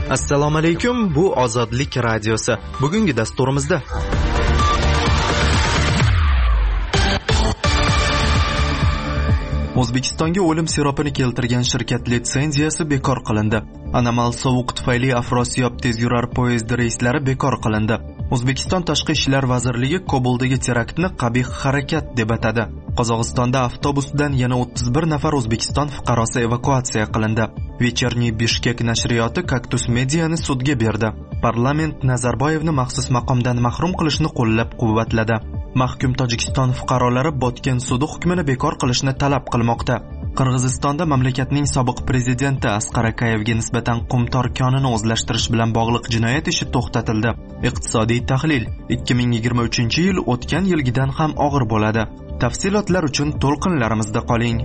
Assalomu alaykum, bu Ozodlik radiosi. Bugungi dasturimizda O'zbekistonga o'lim siropini keltirgan shirkat litsenziyasi bekor qilindi. Anomal sovuq tufayli Afrosiyob tezyurar poyezd reyslari bekor qilindi. O'zbekiston Tashqi ishlar vazirligi Kobuldagi teraktni qabih harakat deb atadi. Qozog'istonda avtobusdan yana 31 nafar O'zbekiston fuqarosi evakuatsiya qilindi. Вечерний Bishkek nashriyoti Kaktus Mediani sudga berdi. Parlament Nazarboyevni maxsus maqomdan mahrum qilishni qo'llab-quvvatladi. Mahkum Tojikiston fuqarolari Botken sudi hukmini bekor qilishni talab qilmoqda. Qirg'izistonda mamlakatning sobiq prezidenti Asqar Akayevga nisbatan Qumtor konini o'zlashtirish bilan bog'liq jinoyat ishi to'xtatildi. Iqtisodiy tahlil: 2023-yil o'tgan yilgidan ham og'ir bo'ladi. Tafsilotlar uchun to'lqinlarimizda qoling.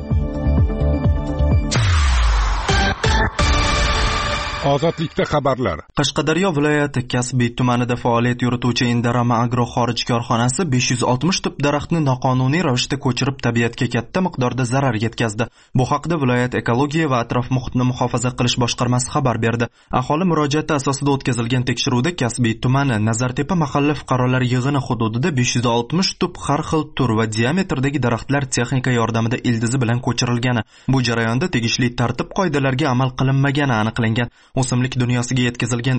Ozodlikda xabarlar. Qashqadaryo viloyati Kasbiy tumanida faoliyat yurituvchi Indarama Agro xorij korxonasi 560 tup daraxtni noqonuniy ravishda ko'chirib tabiatga katta miqdorda zarar yetkazdi. Bu haqda viloyat ekologiya va atrof muhitni muhofaza qilish boshqarmasi xabar berdi. Aholi murojaati asosida o'tkazilgan tekshiruvda Kasbiy tumani Nazartepa mahalla fuqarolar yig'ini hududida 560 tup har xil tur va diametrdagi daraxtlar texnika yordamida ildizi bilan ko'chirilgani. Bu jarayonda tegishli tartib qoidalariga amal qilinmagani aniqlangan. O'simlik dunyosiga yetkazilgan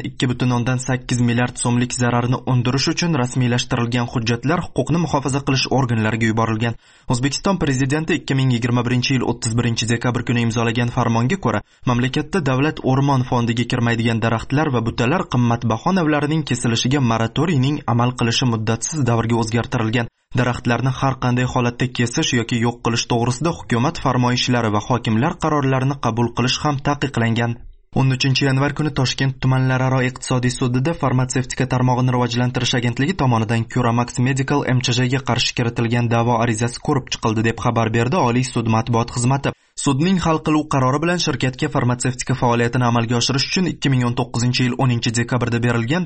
2,8 milliard so'mlik zararni undirish uchun rasmiylashtirilgan hujjatlar huquqni muhofaza qilish organlariga yuborilgan. O'zbekiston prezidenti 2021-yil 31-dekabr kuni imzolagan farmonga ko'ra, mamlakatda davlat o'rmon fondiga kirmaydigan daraxtlar va butalar qimmatbaho navlarining kesilishiga moratoriyning amal qilishi muddatsiz davrga o'zgartirilgan. Daraxtlarni har qanday holatda kesish yoki yo'q qilish to'g'risida hukumat farmoyishlari va hokimlar qarorlarini qabul qilish ham taqiqlangan. 13-yanvar kuni Toshkent tumanlararo iqtisodiy sudida farmatsevtika tarmog'ini rivojlantirish agentligi tomonidan Curamax Medical MCJga qarshi kiritilgan da'vo arizasi ko'rib chiqildi deb xabar berdi Oliy sud matbuot xizmati. Sudning hal qiluv qarori bilan shirkatga farmatsevtika faoliyatini amalga oshirish uchun 2019-yil 10-dekabrda berilgan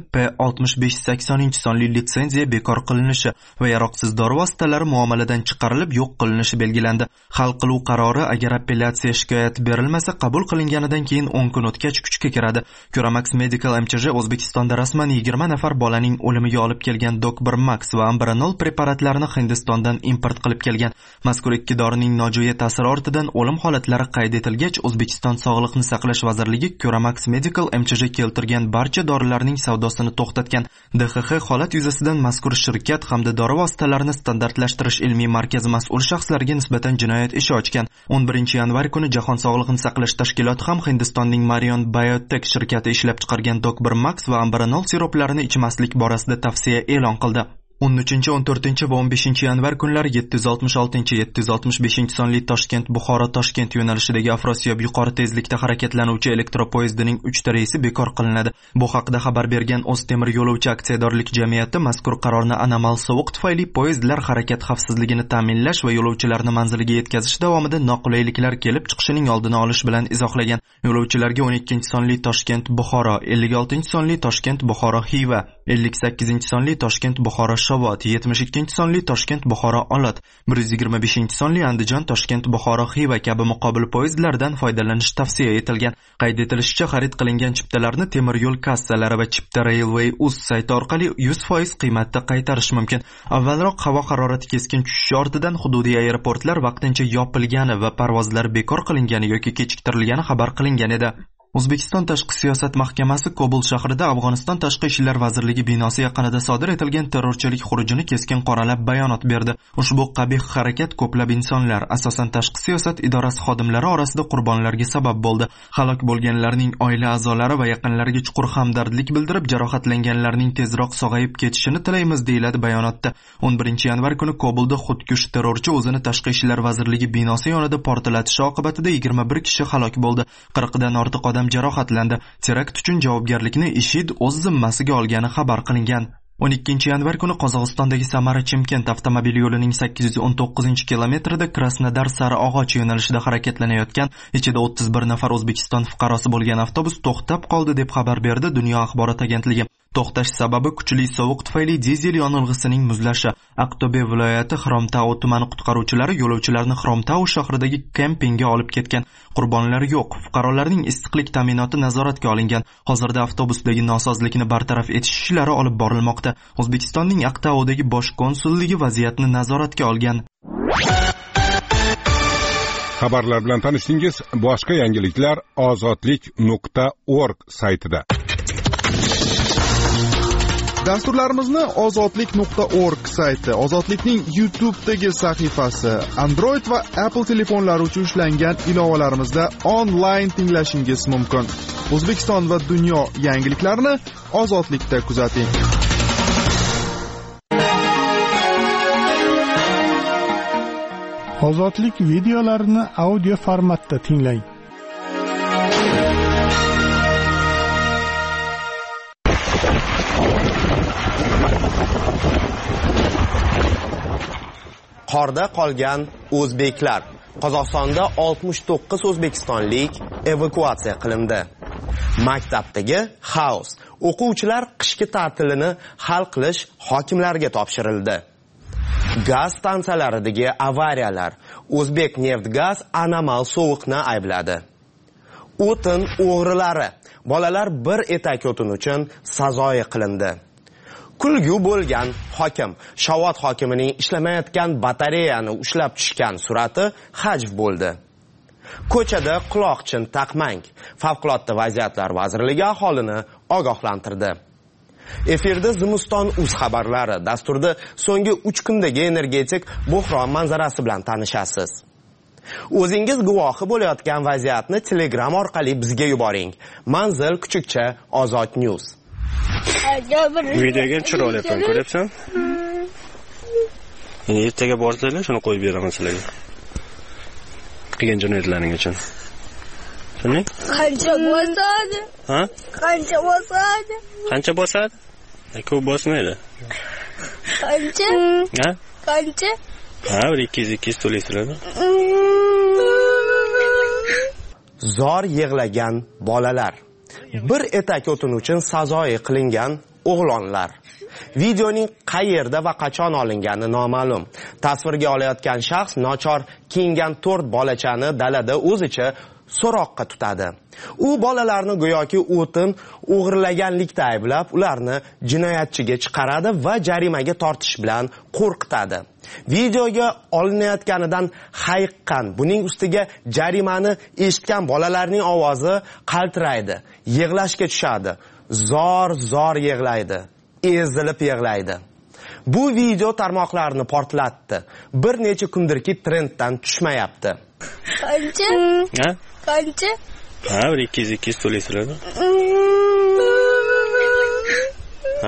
P6580 sonli litsenziya bekor qilinishi va yaroqsiz dori vositalari muomaladan chiqarilib yo'q qilinishi belgilandi. Hal qiluv qarori agar appelyatsiya shikoyat berilmasa qabul qilinganidan keyin 10 kun o'tgach kuchga kiradi. Curamax Medical MCJ O'zbekistonda rasman 20 nafar bolaning o'limiga olib kelgan Dokbirmax va Ambranol preparatlarini Hindistondan import qilib kelgan. Mazkur ikki dorining nojo'ya ta'siri ortidan o'lim holatlari qayd etilgach, O'zbekiston Sog'liqni saqlash vazirligi Curamax Medical MCJ keltirgan barcha dorilarning savdosini to'xtatgan. DXX holat yuzasidan mazkur shirkat hamda dori vositalarini standartlashtirish ilmiy markazi mas'ul shaxslariga nisbatan jinoyat ishi ochgan. 11-yanvar kuni Jahon Sog'liqni saqlash tashkiloti ham Hindistonning Marion Biotech shirkati ishlab chiqargan Dokbirmax va Ambranol siroplarini ichmaslik borasida tavsiya e'lon qildi. 13, 14 va 15-yanvar kunlari 766, 765 sonli Toshkent-Buxoro-Toshkent yo'nalishidagi Afrosiyob yuqori tezlikda harakatlanuvchi elektropoyezdining 3 ta reysi bekor qilinadi. Bu haqda xabar bergan O'ztemir yo'lovchi aksiyadorlik jamiyati mazkur qarorni anomal sovuq tufayli poyezdlar harakat xavfsizligini ta'minlash va yo'lovchilarni manziliga yetkazish davomida noqulayliklar kelib chiqishining oldini olish bilan izohlagan. Yo'lovchilarga 12 sonli Toshkent-Buxoro, 56 sonli Toshkent-Buxoro-Xiva, 58 sonli Toshkent-Buxoro Shovot, 72 sonli Toshkent-Buxoro Olot, 125 sonli Andijon-Toshkent-Buxoro Xiva kabi muqobil poyezdlardan foydalanish tavsiya etilgan. Qayd etilishicha, xarid qilingan chiptalarni temir yo'l kassalari va Chipta Railway.uz sayti orqali 100% qiymatda qaytarish mumkin. Avvalroq havo harorati keskin tushishi ortidan hududiy aeroportlar vaqtincha yopilgani va parvozlar bekor qilingani yoki kechiktirilgani xabar qilingan edi. O'zbekiston Tashqi siyosat mahkamasi Kobul shahrida Afg'oniston Tashqi ishlar vazirligi binosi yaqinida sodir etilgan terrorchilik xurujini keskin qoralab bayonot berdi. Ushbu qabih harakat ko'plab insonlar, asosan tashqi siyosat idorasi xodimlari orasida qurbonlarga sabab bo'ldi. Halok bo'lganlarning oila a'zolari va yaqinlariga chuqur hamdardlik bildirib, jarohatlanganlarning tezroq sog'ayib ketishini tilaymiz, deyiladi bayonotda. 11-yanvar kuni Kobulda xudkush terrorchi o'zini Tashqi ishlar vazirligi binosi yonida portlatishi oqibatida 21 kishi halok bo'ldi. 40 dan ortiq odam jarohatlandi. Terakt uchun javobgarlikni IShID o'z zimmasiga olgani xabar qilingan. 12-yanvar kuni Qozog'istondagi Samara-Chimkent avtomobil yo'lining 819-kilometrida Krasnodar Sariog'och yo'nalishida harakatlanayotgan ichida 31 nafar O'zbekiston fuqarosi bo'lgan avtobus to'xtab qoldi deb xabar berdi Dunyo axborot agentligi. To'xtash sababi kuchli sovuq tufayli dizel yonilg'isining muzlashi. Aqto'be viloyati Xromtau tumani qutqaruvchilari yo'lovchilarni Xromtau shahridagi kempingga olib ketgan. Qurbonlar yo'q. Fuqarolarning issiqlik ta'minoti nazoratga olingan. Hozirda avtobusdagi nosozlikni bartaraf etish ishlari olib borilmoqda. O'zbekistonning Aqtaudagi bosh konsulligi vaziyatni nazoratga olgan. Xabarlar bilan tanishdingiz. Boshqa yangiliklar ozodlik.org saytida. Dasturlarimizni ozodlik.org sayti, Ozodlikning YouTube'dagi sahifasi, Android va Apple telefonlari uchun ishlangan ilovalarimizda onlayn tinglashingiz mumkin. O'zbekiston va dunyo yangiliklarini Ozodlikda kuzating. Ozodlik videolarini audio formatda tinglang. Qorda qolgan o'zbeklar. Qozog'istonda 69 o'zbekistonlik evakuatsiya qilindi. Maktabdagi xaos. O'quvchilar qishki ta'tilini hal qilish hokimlarga topshirildi. Gaz stansiyalaridagi avariyalar. O'zbek Neftgaz anomal sovuqni aybladi. O'tin o'g'rilari. Bolalar bir etak o'tin uchun sazoyi qilindi. Kulgu bo'lgan hokim. Shovot hokimining ishlamayotgan batareyani ushlab tushgan surati hajv bo'ldi. Ko'chada quloqchin taqmang. Favqulodda vaziyatlar vazirligi aholini ogohlantirdi. Efirda Zimiston.uz xabarlari. Dasturda so'nggi 3 kundagi energetik buhron manzarasi bilan tanishasiz. O'zingiz guvohi bo'layotgan vaziyatni Telegram orqali bizga yuboring. Manzil Kuchukcha Ozod News. Videoga tushira olyapman, ko'ryapsan? Endi ertaga borsanglar, shuni qo'yib beraman sizlarga. Qilgan jinoyatlaring uchun. Tushunding? Qancha bosadi? Ha? Qancha bosadi? Qancha bosadi? Ko'p bosmaydi. Qancha? Ha? Qancha? Ha, 200 to'laysizlar. Zor yig'lagan bolalar. Bir etak o'tin uchun sazoyi qilingan o'g'lonlar. Videoning qayerda va qachon olingani noma'lum. Tasvirga olayotgan shaxs nochor kiyingan 4 bolachani dalada o'zicha so'roqqa tutadi. U bolalarni go'yoki o'tin o'g'irlaganlikda ayblab, ularni jinoyatchiga chiqaradi va jarimaga tortish bilan qo'rqitadi. Videoga olinayotganidan hayiqqan, buning ustiga jarimani eshitgan bolalarning ovozi qaltiraydi, yig'lashga tushadi, zor yig'laydi, ezilib yig'laydi. Bu video tarmoqlarni portlatdi. Bir necha kundirki trenddan tushmayapti. Qancha? Ha? Qancha? Ha, 200 to'laysizlar. Ha?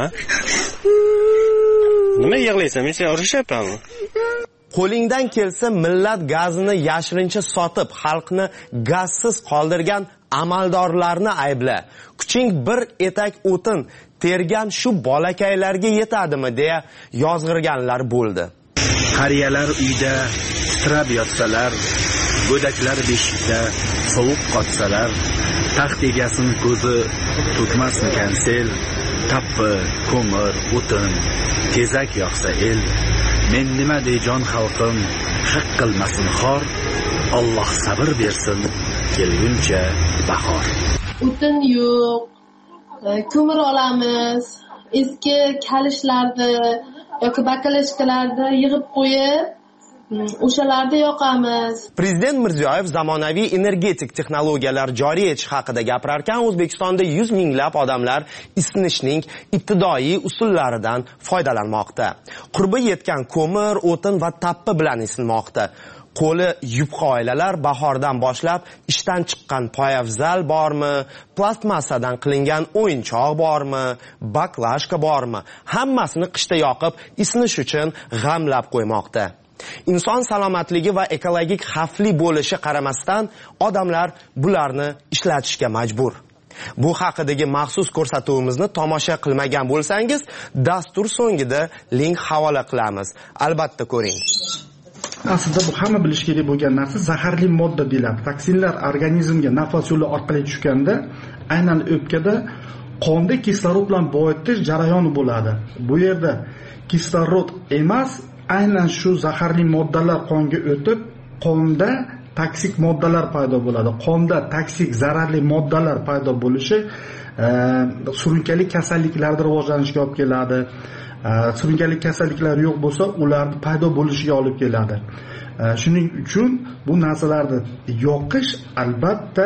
Nima yig'laysan? Men seni urishyapmanmi? Qo'lingdan kelsa millat gazini yashirincha sotib, xalqni gazsiz qoldirgan amaldorlarni aybla. Kuching bir etak o'tin tergan shu bolakaylarga yetadimi deya yozg'irganlar bo'ldi. Qariyalar uyda titrab yotsalar, go'daklar beshikda sovuq qotsalar, taxt egasini ko'zi to'kmasmikan sel, tappi, ko'mir, o'tin, tezak yoqsa el, men nima deyjon xalqim, haq qilmasin xor, Alloh sabr bersin, kelguncha bahor. O'tin yo'q, ko'mir olamiz, eski kalishlarni yoki bakalashkalarni yig'ib qo'yib, o'shalarda yoqamiz. Prezident Mirziyoyev zamonaviy energetik texnologiyalar joriy etish haqida gapirarkan, O'zbekistonda 100 minglab odamlar isinishning ibtidoiy usullaridan foydalanmoqda. Qurbi yetgan ko'mir, o'tin va tappi bilan isinmoqda. Qo'li yupqa oilalar bahordan boshlab ishdan chiqqan poyafzal bormi, plastmassadan qilingan o'yinchoq bormi, baklashka bormi, hammasini qishda yoqib isinish uchun g'amlab qo'ymoqda. Inson salomatligi va ekologik xavfli bo'lishi qaramasdan odamlar bularni ishlatishga majbur. Bu haqidagi maxsus ko'rsatuvimizni tomosha qilmagan bo'lsangiz, dastur so'ngida link havola qilamiz. Albatta ko'ring. Aslida bu hamma bilish kerak bo'lgan narsa zaharli modda deyiladi. Toksinlar organizmga nafas yo'li orqali tushganda aynan o'pkada qonda kislorod bilan boyitish jarayoni bo'ladi. Bu yerda kislorod emas, aynan shu zaharli moddalar qonga o'tib, qonda toksik moddalar paydo bo'ladi. Qonda toksik zararli moddalar paydo bo'lishi surunkali kasalliklarda rivojlanishiga olib keladi. Surunkali kasalliklar yo'q bo'lsa, ularning paydo bo'lishiga olib keladi. Shuning uchun bu narsalarni yoqish albatta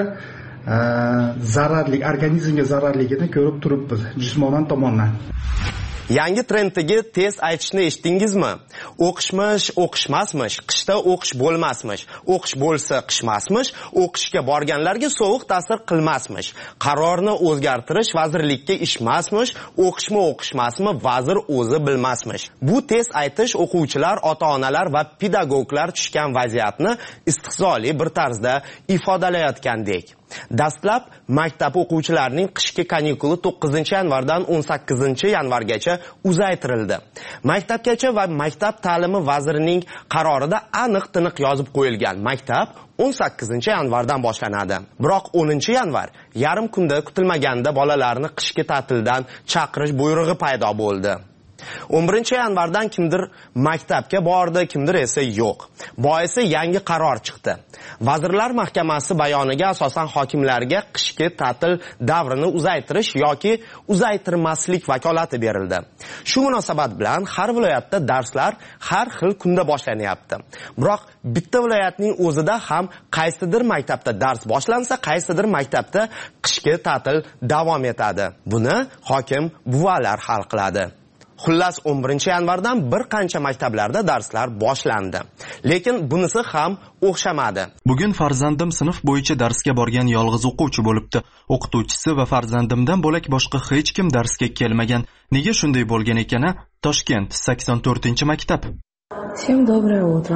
zararli, organizmga zararligini ko'rib turibmiz jismonan tomondan. Yangi trenddagi test aytishni eshitdingizmi? O'qishmish, o'qishmasmish, qishda o'qish bo'lmasmish, o'qish bo'lsa qishmasmish, o'qishga borganlarga sovuq ta'sir qilmasmish, qarorni o'zgartirish vazirlikka ishmasmish, o'qishmi o'qishmasmi vazir o'zi bilmasmish. Bu test aytish o'quvchilar, ota-onalar va pedagoglar tushgan vaziyatni istihzoli bir tarzda ifodalayotgandek. Dastlab maktab o'quvchilarining qishki kanikuli 9-yanvardan 18-yanvargacha uzaytirildi. Maktabgacha va maktab ta'limi vazirining qarorida aniq-tiniq yozib qo'yilgan. Maktab 18-yanvardan boshlanadi. Biroq 10-yanvar yarim kunda kutilmaganda bolalarni qishki ta'tildan chaqirish buyrug'i paydo bo'ldi. 11-yanvardan kimdir maktabga bordi, kimdir esa yo'q. Boisi yangi qaror chiqdi. Vazirlar Mahkamasi bayoniga asosan hokimlarga qishki ta'til davrini uzaytirish yoki uzaytirmaslik vakolati berildi. Shu munosabat bilan har viloyatda darslar har xil kunda boshlanyapti. Biroq bitta viloyatning o'zida ham qaysidir maktabda dars boshlansa, qaysidir maktabda qishki ta'til davom etadi. Buni hokim buvalar hal qiladi. Xullas 11-yanvardan bir qancha maktablarda darslar boshlandi. Lekin bunisi ham o'xshamadi. Bugun farzandim sinf bo'yicha darsga borgan yolg'iz o'quvchi bo'libdi. O'qituvchisi va farzandimdan bo'lak boshqa hech kim darsga kelmagan. Nega shunday bo'lgan ekan? Toshkent, 84-maktab. Всем доброе утро.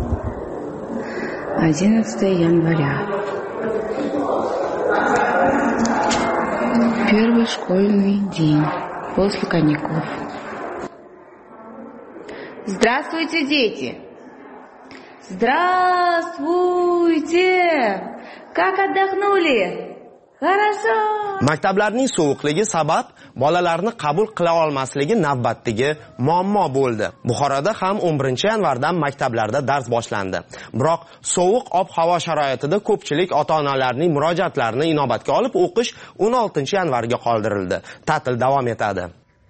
11 января. Первый школьный день после каникул. Здравствуйте, дети! Здравствуйте! Как отдохнули? Хорошо! Maktablarning sovuqligi sabab bolalarni qabul qila olmasligi navbatdagi muammo bo'ldi. Buxoroda ham 11-yanvardan maktablarda dars boshlandi. Biroq sovuq ob-havo sharoitida ko'pchilik ota-onalarning murojaatlarini inobatga olib o'qish 16-yanvarga qoldirildi. Ta'til davom etadi.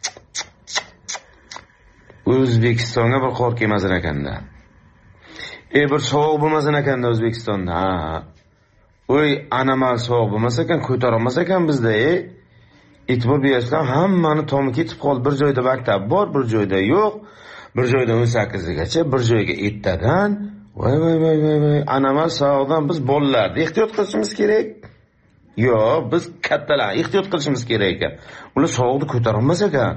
O'zbekistonga bir qor kelmasin ekanda. Bir sovuq bo'lmasin ekanda O'zbekistonda. Oy, anamal sovuq bo'lmasa ekan, ko'tarolmas ekan bizda. E'tibor bersam hammani tomi ketib qoldi. Bir joyda maktab bor, bir joyda yo'q. Bir joyda 18gacha, bir joyga 7dan. Voy, anamal sovuqdan biz bolalarni ehtiyot qilishimiz kerak. Yo'q, biz kattalar ehtiyot qilishimiz kerak ekan. Ular sovuqni ko'tarolmas ekan.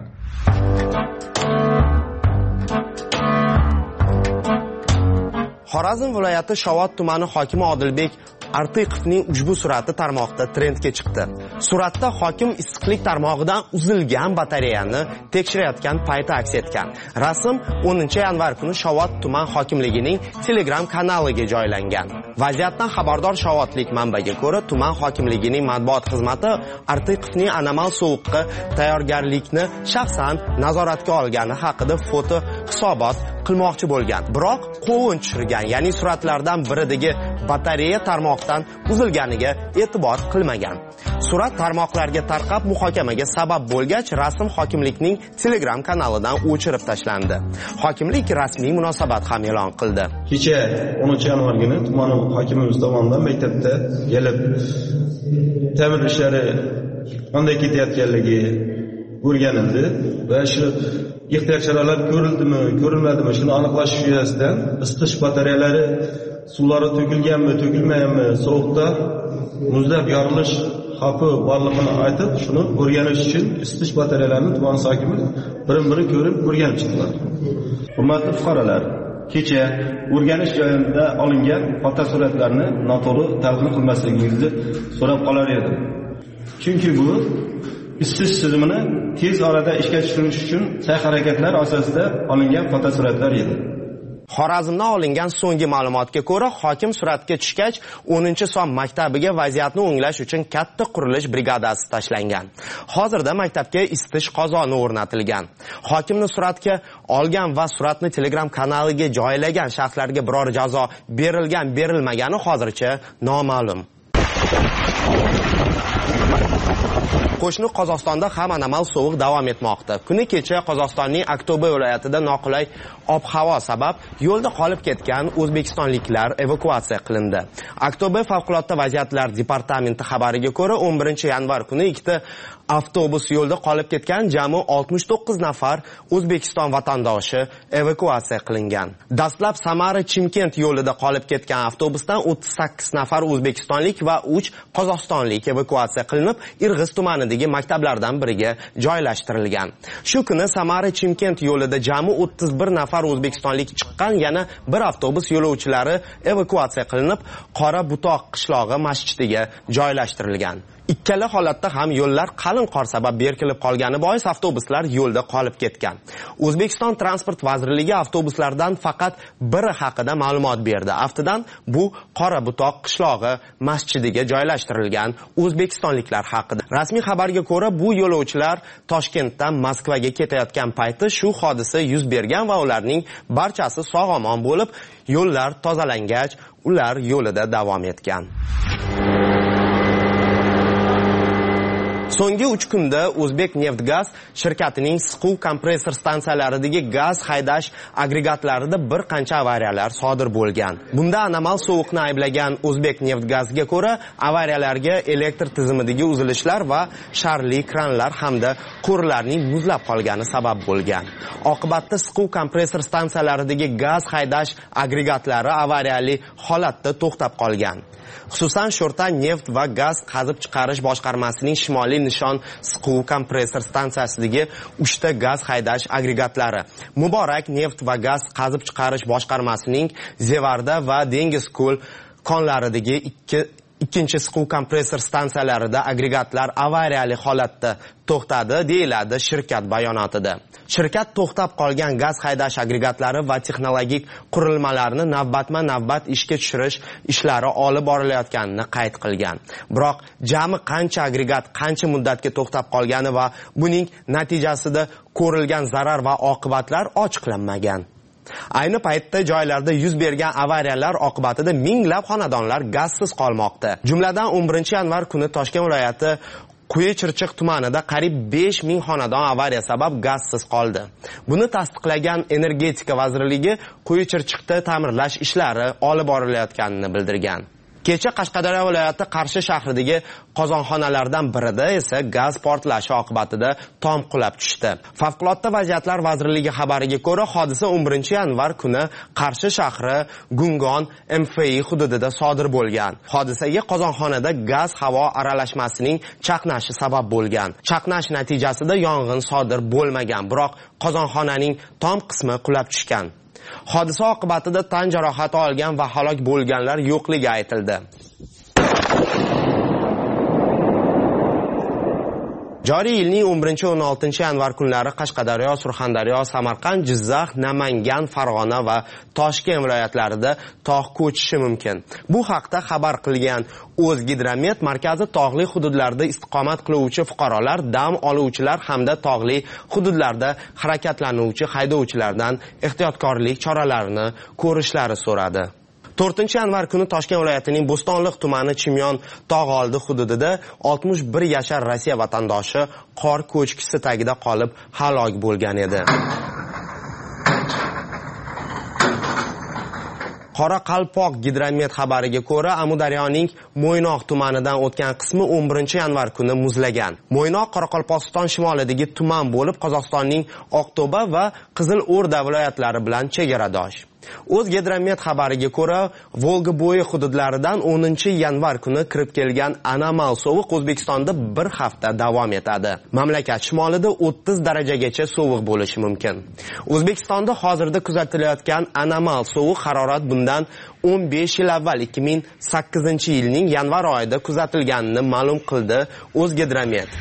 Xorazm viloyati Shovot tumani hokimi Odilbek Artiqovning ushbu surati tarmoqda trendga chiqdi. Suratda hokim issiqlik tarmog'idan uzilgan batareyani tekshirayotgan payti aks etgan. Rasm 10-yanvar kuni Shovot tuman hokimligining Telegram kanaliga joylangan. Vaziyatdan xabardor shovotlik manbaga ko'ra, tuman hokimligining matbuot xizmati Artiqovning anomal sovuqqa tayyorgarlikni shaxsan nazoratga olgani haqida foto hisobot qilmoqchi bo'lgan. Biroq qovun tushirgan, ya'ni suratlardan biridagi batareya tarmoqdan uzilganiga e'tibor qilmagan. Surat tarmoqlarga tarqab muhokamaga sabab bo'lgach, rasm hokimlikning Telegram kanalidan o'chirib tashlandi. Hokimlik rasmiy munosabat ham e'lon qildi. Kecha 10-yanvar kuni tuman hokimimiz tomonidan maktabda kelib ta'mir ishlari qanday ketayotganligi o'rganildi va shu ehtiyot choralari ko'rildimi, ko'rilmadimi, shuni aniqlash yuzasidan isitish batareyalari suvlari to'kilganmi, to'kilmaganmi, sovuqda muzlab yorilish xavfi borligini aytib, shuni o'rganish uchun isitish batareyalarini tuman hokimi birin-biri ko'rib o'rganib chiqdilar. Hurmatli fuqarolar, kecha o'rganish joyida olingan fotosuratlarni noto'g'ri talqin qilmasligingizni so'rab qolar edim. Chunki bu isitish tizimini tez orada ishga tushirish uchun sa'y-harakatlar asosida olingan fotosuratlar edi. Xorazmdan olingan so'nggi ma'lumotga ko'ra, hokim suratga tushgach, 10-son maktabiga vaziyatni o'nglash uchun katta qurilish brigadasi tashlangan. Hozirda maktabga isitish qozoni o'rnatilgan. Hokimni suratga olgan va suratni Telegram kanaliga joylagan shaxslarga biror jazo berilmagani hozircha noma'lum. Qo'shni Qozog'istonda ham anomal sovuq davom etmoqda. Kuni kecha Qozog'istonning Aktobe viloyatida noqulay ob-havo sabab yo'lda qolib ketgan o'zbekistonliklar evakuatsiya qilindi. Aktobe favqulodda vaziyatlar departamenti xabariga ko'ra, 11-yanvar kuni ikkita avtobus yo'lda qolib ketgan, jami 69 nafar O'zbekiston vatandoshi evakuatsiya qilingan. Dastlab Samara-Chimkent yo'lida qolib ketgan avtobusdan 38 nafar o'zbekistonlik va 3 qozog'istonlik evakuatsiya qilinib, Irg'iz tumanidagi maktablardan biriga joylashtirilgan. Shu kuni Samara-Chimkent yo'lida jami 31 nafar o'zbekistonlik chiqqan, yana bir avtobus yo'lovchilari evakuatsiya qilinib, Qora Butoq qishlog'i masjidiga joylashtirilgan. Ikkala holatda ham yo'llar qalin qor sabab berkilib qolgani bois avtobuslar yo'lda qolib ketgan. O'zbekiston Transport vazirligi avtobuslardan faqat biri haqida ma'lumot berdi. Aftidan bu Qora Butoq qishlog'i masjidiga joylashtirilgan o'zbekistonliklar haqida. Rasmiy xabarga ko'ra, bu yo'lovchilar Toshkentdan Moskvaga ketayotgan payti shu hodisa yuz bergan va ularning barchasi sog'-omon bo'lib, yo'llar tozalangach, ular yo'lida davom etgan. So'nggi 3 kunda O'zbek Neftgaz shirkatining siquv kompressor stansiyalaridagi gaz haydash agregatlarida bir qancha avariyalar sodir bo'lgan. Bunda anomal sovuqni ayblagan O'zbek Neftgazga ko'ra, avariyalarga elektr tizimidagi uzilishlar va sharli kranlar hamda quvurlarning muzlab qolgani sabab bo'lgan. Oqibatda siquv kompressor stansiyalaridagi gaz haydash agregatlari avariyali holatda to'xtab qolgan. Xususan, Sho'rta neft va gaz qazib chiqarish boshqarmasining Shimoliy Nishon siquv kompressor stansiyasidagi 3 ta gaz haydash agregatlari, Muborak neft va gaz qazib chiqarish boshqarmasining Zevarda va Dengiz-Ko'l konlaridagi ikkinchi siquv kompressor stansiyalarida agregatlar avariyali holatda to'xtadi, deyiladi shirkat bayonotida. Shirkat to'xtab qolgan gaz haydash agregatlari va texnologik qurilmalarni navbatma-navbat ishga tushirish ishlari olib borilayotganini qayd qilgan. Biroq jami qancha agregat qancha muddatga to'xtab qolgani va buning natijasida ko'rilgan zarar va oqibatlar ochiqlanmagan. Ayni paytda joylarda yuz bergan avariyalar oqibatida minglab xonadonlar gazsiz qolmoqda. Jumladan 11-yanvar kuni Toshkent viloyati Quyi-Chirchiq tumanida qariyb 5000 xonadon avariya sabab gazsiz qoldi. Buni tasdiqlagan Energetika vazirligi Quyi-Chirchiqda ta'mirlash ishlari olib borilayotganini bildirgan. Kecha Qashqadaryo viloyati Qarshi shahridagi qozonxonalardan birida esa gaz portlashi oqibatida tom qulab tushdi. Favqulodda vaziyatlar vazirligi xabariga ko'ra, hodisa 11-yanvar kuni Qarshi shahri Gungon MFI hududida sodir bo'lgan. Hodisaga qozonxonada gaz havo aralashmasining chaqnashi sabab bo'lgan. Chaqnash natijasida yong'in sodir bo'lmagan, biroq qozonxonaning tom qismi qulab tushgan. Hodisa oqibatida tan jarohati olgan va halok bo'lganlar yo'qligi aytildi. Joriy yilning 11-16-yanvar kunlari Qashqadaryo, Surxondaryo, Samarqand, Jizzax, Namangan, Farg'ona va Toshkent viloyatlarida tog' ko'chishi mumkin. Bu haqda xabar qilgan O'zgidromet markazi tog'li hududlarda istiqomat qiluvchi fuqarolar, dam oluvchilar hamda tog'li hududlarda harakatlanuvchi haydovchilardan ehtiyotkorlik choralarini ko'rishlari so'radi. 4-yanvar kuni Toshkent viloyatining Bo'stonliq tumani Chimyon tog'oldi hududida 61 yashar Rossiya vatandoshi qor ko'chkisi tagida qolib halok bo'lgan edi. Qoraqalpoq gidromet xabariga ko'ra, Amudaryoning Mo'ynoq tumanidan o'tgan qismi 11-yanvar kuni muzlagan. Mo'ynoq Qoraqalpog'iston shimolidagi tuman bo'lib, Qozog'istonning Oqto'ba va Qizilo'rda viloyatlari bilan chegaradosh. O'zgidromet xabariga ko'ra, Volga bo'yi hududlaridan 10-yanvar kuni kirib kelgan anomal sovuq O'zbekistonda bir hafta davom etadi. Mamlakat shimolida 30 darajagacha sovuq bo'lishi mumkin. O'zbekistonda hozirda kuzatilayotgan anomal sovuq harorat bundan 15 yil avval 2008-yilning yanvar oyida kuzatilganini ma'lum qildi O'zgidromet.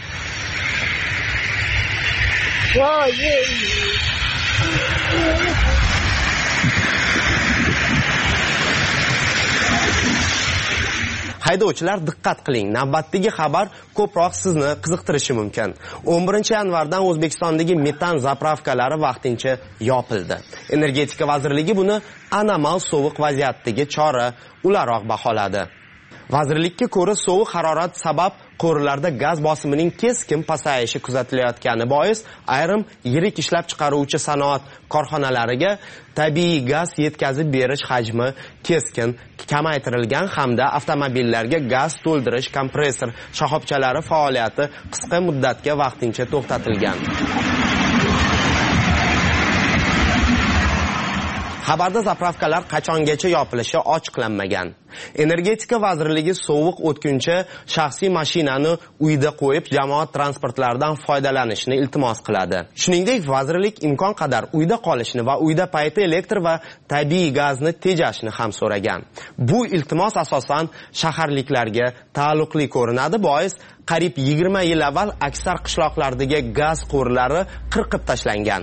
Haydovchilar diqqat qiling, navbatdagi xabar ko'proq sizni qiziqtirishi mumkin. 11-yanvardan O'zbekistondagi metan zapravkalari vaqtincha yopildi. Energetika vazirligi buni anomal sovuq vaziyatdagi chora ularroq baholadi. Vazirlikka ko'ra, sovuq harorat sabab qo'riqlarda gaz bosimining keskin pasayishi kuzatilayotgani bois ayrim yirik ishlab chiqaruvchi sanoat korxonalariga tabiiy gaz yetkazib berish hajmi keskin kamaytirilgan hamda avtomobillarga gaz to'ldirish kompressor shoxobchalari faoliyati qisqa muddatga vaqtincha to'xtatilgan. Xabarda zapravkalar qachongacha yopilishi ochiqlanmagan. Energetika vazirligi sovuq o'tguncha shaxsiy mashinani uyda qo'yib, jamoat transportlaridan foydalanishni iltimos qiladi. Shuningdek, vazirlik imkon qadar uyda qolishni va uyda payti elektr va tabiiy gazni tejashni ham so'ragan. Bu iltimos asosan shaharliklarga taalluqli ko'rinadi, bois qariyb 20 yil avval aksar qishloqlardagi gaz quvurlari qirqib tashlangan.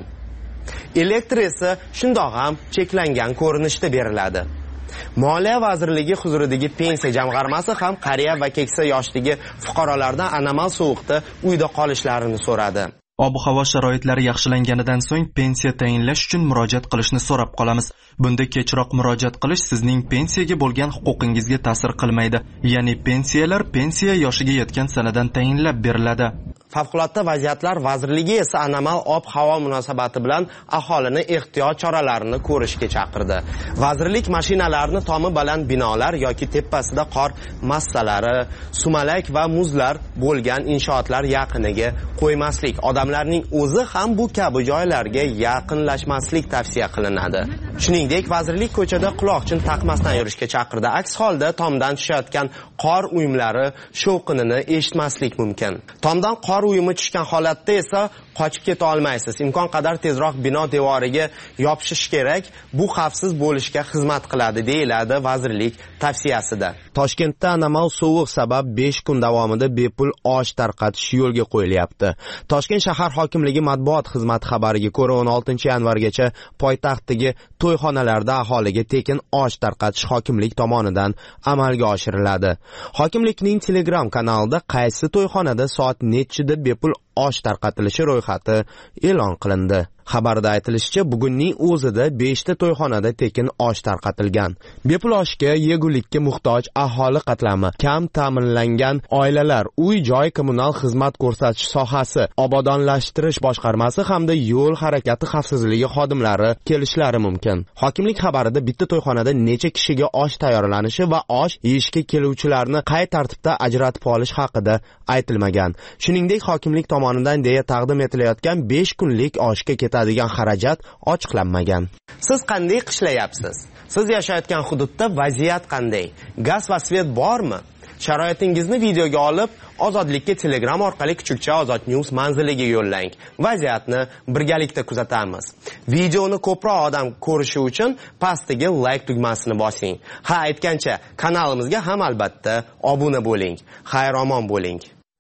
Elektr esa shundoq ham cheklangan ko'rinishda beriladi. Moliya vazirligi huzuridagi pensiya jamg'armasi ham qariya va keksa yoshdagi fuqarolardan anomal sovuqda uyda qolishlarini so'radi. Ob-havo sharoitlari yaxshilanganidan so'ng pensiya tayinlash uchun murojaat qilishni so'rab qolamiz. Bunda kechroq murojaat qilish sizning pensiyaga bo'lgan huquqingizga ta'sir qilmaydi. Ya'ni pensiya yoshiga yetgan sanadan tayinlab beriladi. Favqulodda vaziyatlar vazirligi esa anomal ob-havo munosabati bilan aholini ehtiyot choralarini ko'rishga chaqirdi. Vazirlik mashinalarni tomi baland binolar yoki tepasida qor massalari, sumalak va muzlar bo'lgan inshootlar yaqiniga qo'ymaslik, odamlarning o'zi ham bu kabi joylarga yaqinlashmaslik tavsiya qilinadi. Shuningdek, vazirlik ko'chada quloqchin taqmasdan yurishga chaqirdi. Aks holda tomdan tushayotgan qor uyumlari shovqinini eshitmaslik mumkin. Tomdan qor uyumi tushgan holatda esa qochib keta olmaysiz. Imkon qadar tezroq bino devoriga yopishish kerak. Bu xavfsiz bo'lishga xizmat qiladi, deyiladi vazirlik tavsiyasida. Toshkentda anomal sovuq sabab 5 kun davomida bepul osh tarqatish yo'lga qo'yilyapti. Toshkent shahar hokimligi matbuot xizmati xabariga ko'ra 16-yanvargacha poytaxtdagi to'yxonalarda aholiga tekin osh tarqatish hokimlik tomonidan amalga oshiriladi. Hokimlikning Telegram kanalida qaysi to'yxonada soat nechida bepul osh tarqatilishi ro'yxati e'lon qilindi. Xabarda aytilishicha, bugunning o'zida 5 ta to'yxonada tekin osh tarqatilgan. Bepul oshga yegulikka muhtoj aholi qatlami, kam ta'minlangan oilalar, uy-joy kommunal xizmat ko'rsatish sohasi, obodonlashtirish boshqarmasi hamda yo'l harakati xavfsizligi xodimlari kelishlari mumkin. Hokimlik xabarida bitta to'yxonada necha kishiga osh tayyorlanishi va osh yeyishga keluvchilarni qay tartibda ajratib olish haqida aytilmagan. Shuningdek, hokimlik tomonidan deya taqdim etilayotgan 5 kunlik oshga ketadigan xarajat ochiqlanmagan. Siz qanday qishlayapsiz? Siz yashayotgan hududda vaziyat qanday? Gaz va svet bormi? Sharoitingizni videoga olib, Ozodlikka Telegram orqali kuchukcha Ozod News manziliga yo'llang. Vaziyatni birgalikda kuzatamiz. Videoni ko'proq odam ko'rishi uchun pastdagi like tugmasini bosing. Ha, aytgancha, kanalimizga ham albatta obuna bo'ling. Xayr-omon bo'ling.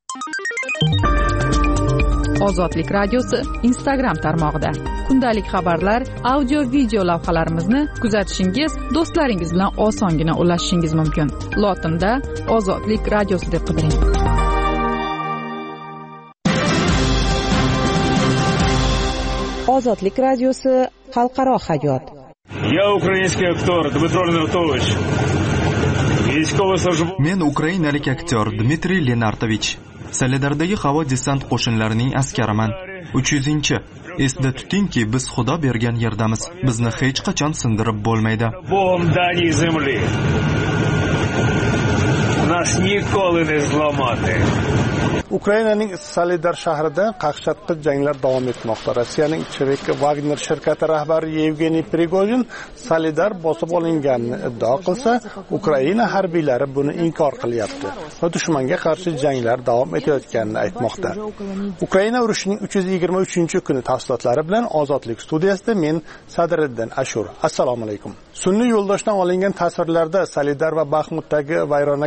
Ozodlik radiosi Instagram tarmog'ida. Kundalik xabarlar, audio-video lavhalarimizni kuzatishingiz, do'stlaringiz bilan osongina ulashishingiz mumkin. Lotinda Ozodlik radiosi deb qidiring. Ozodlik radiosi xalqaro hayot. Я украинский актер Дмитрий Ленартович. Men ukrainalik aktyor Dmitriy Lenartovich. Solidardagi havo desant qo'shinlarining askariman. 300-chi. Esda tutingki, biz Xudo bergan yerdamiz. Bizni hech qachon sindirib bo'lmaydi. Богом даній землі. Нас nikoли не zlomadi. Ukrainaning Solidar shahrida qaqshatqich janglar davom etmoqda. Rossiyaning Chevik Wagner shirkati rahbari Yevgeniy Prigozhin Solidar bosib olinganini iddao qilsa, Ukraina harbiylari buni inkor qilyapti va dushmanga qarshi janglar davom etayotganini aytmoqda. Ukraina urushining 323-kuni tafsilotlari bilan Ozodlik studiyasida men Sadriddin Ashur. Assalomu alaykum. Sun'iy yo'ldoshdan olingan tasvirlarda Solidar va Baxmutdagi vayronagarchiliklar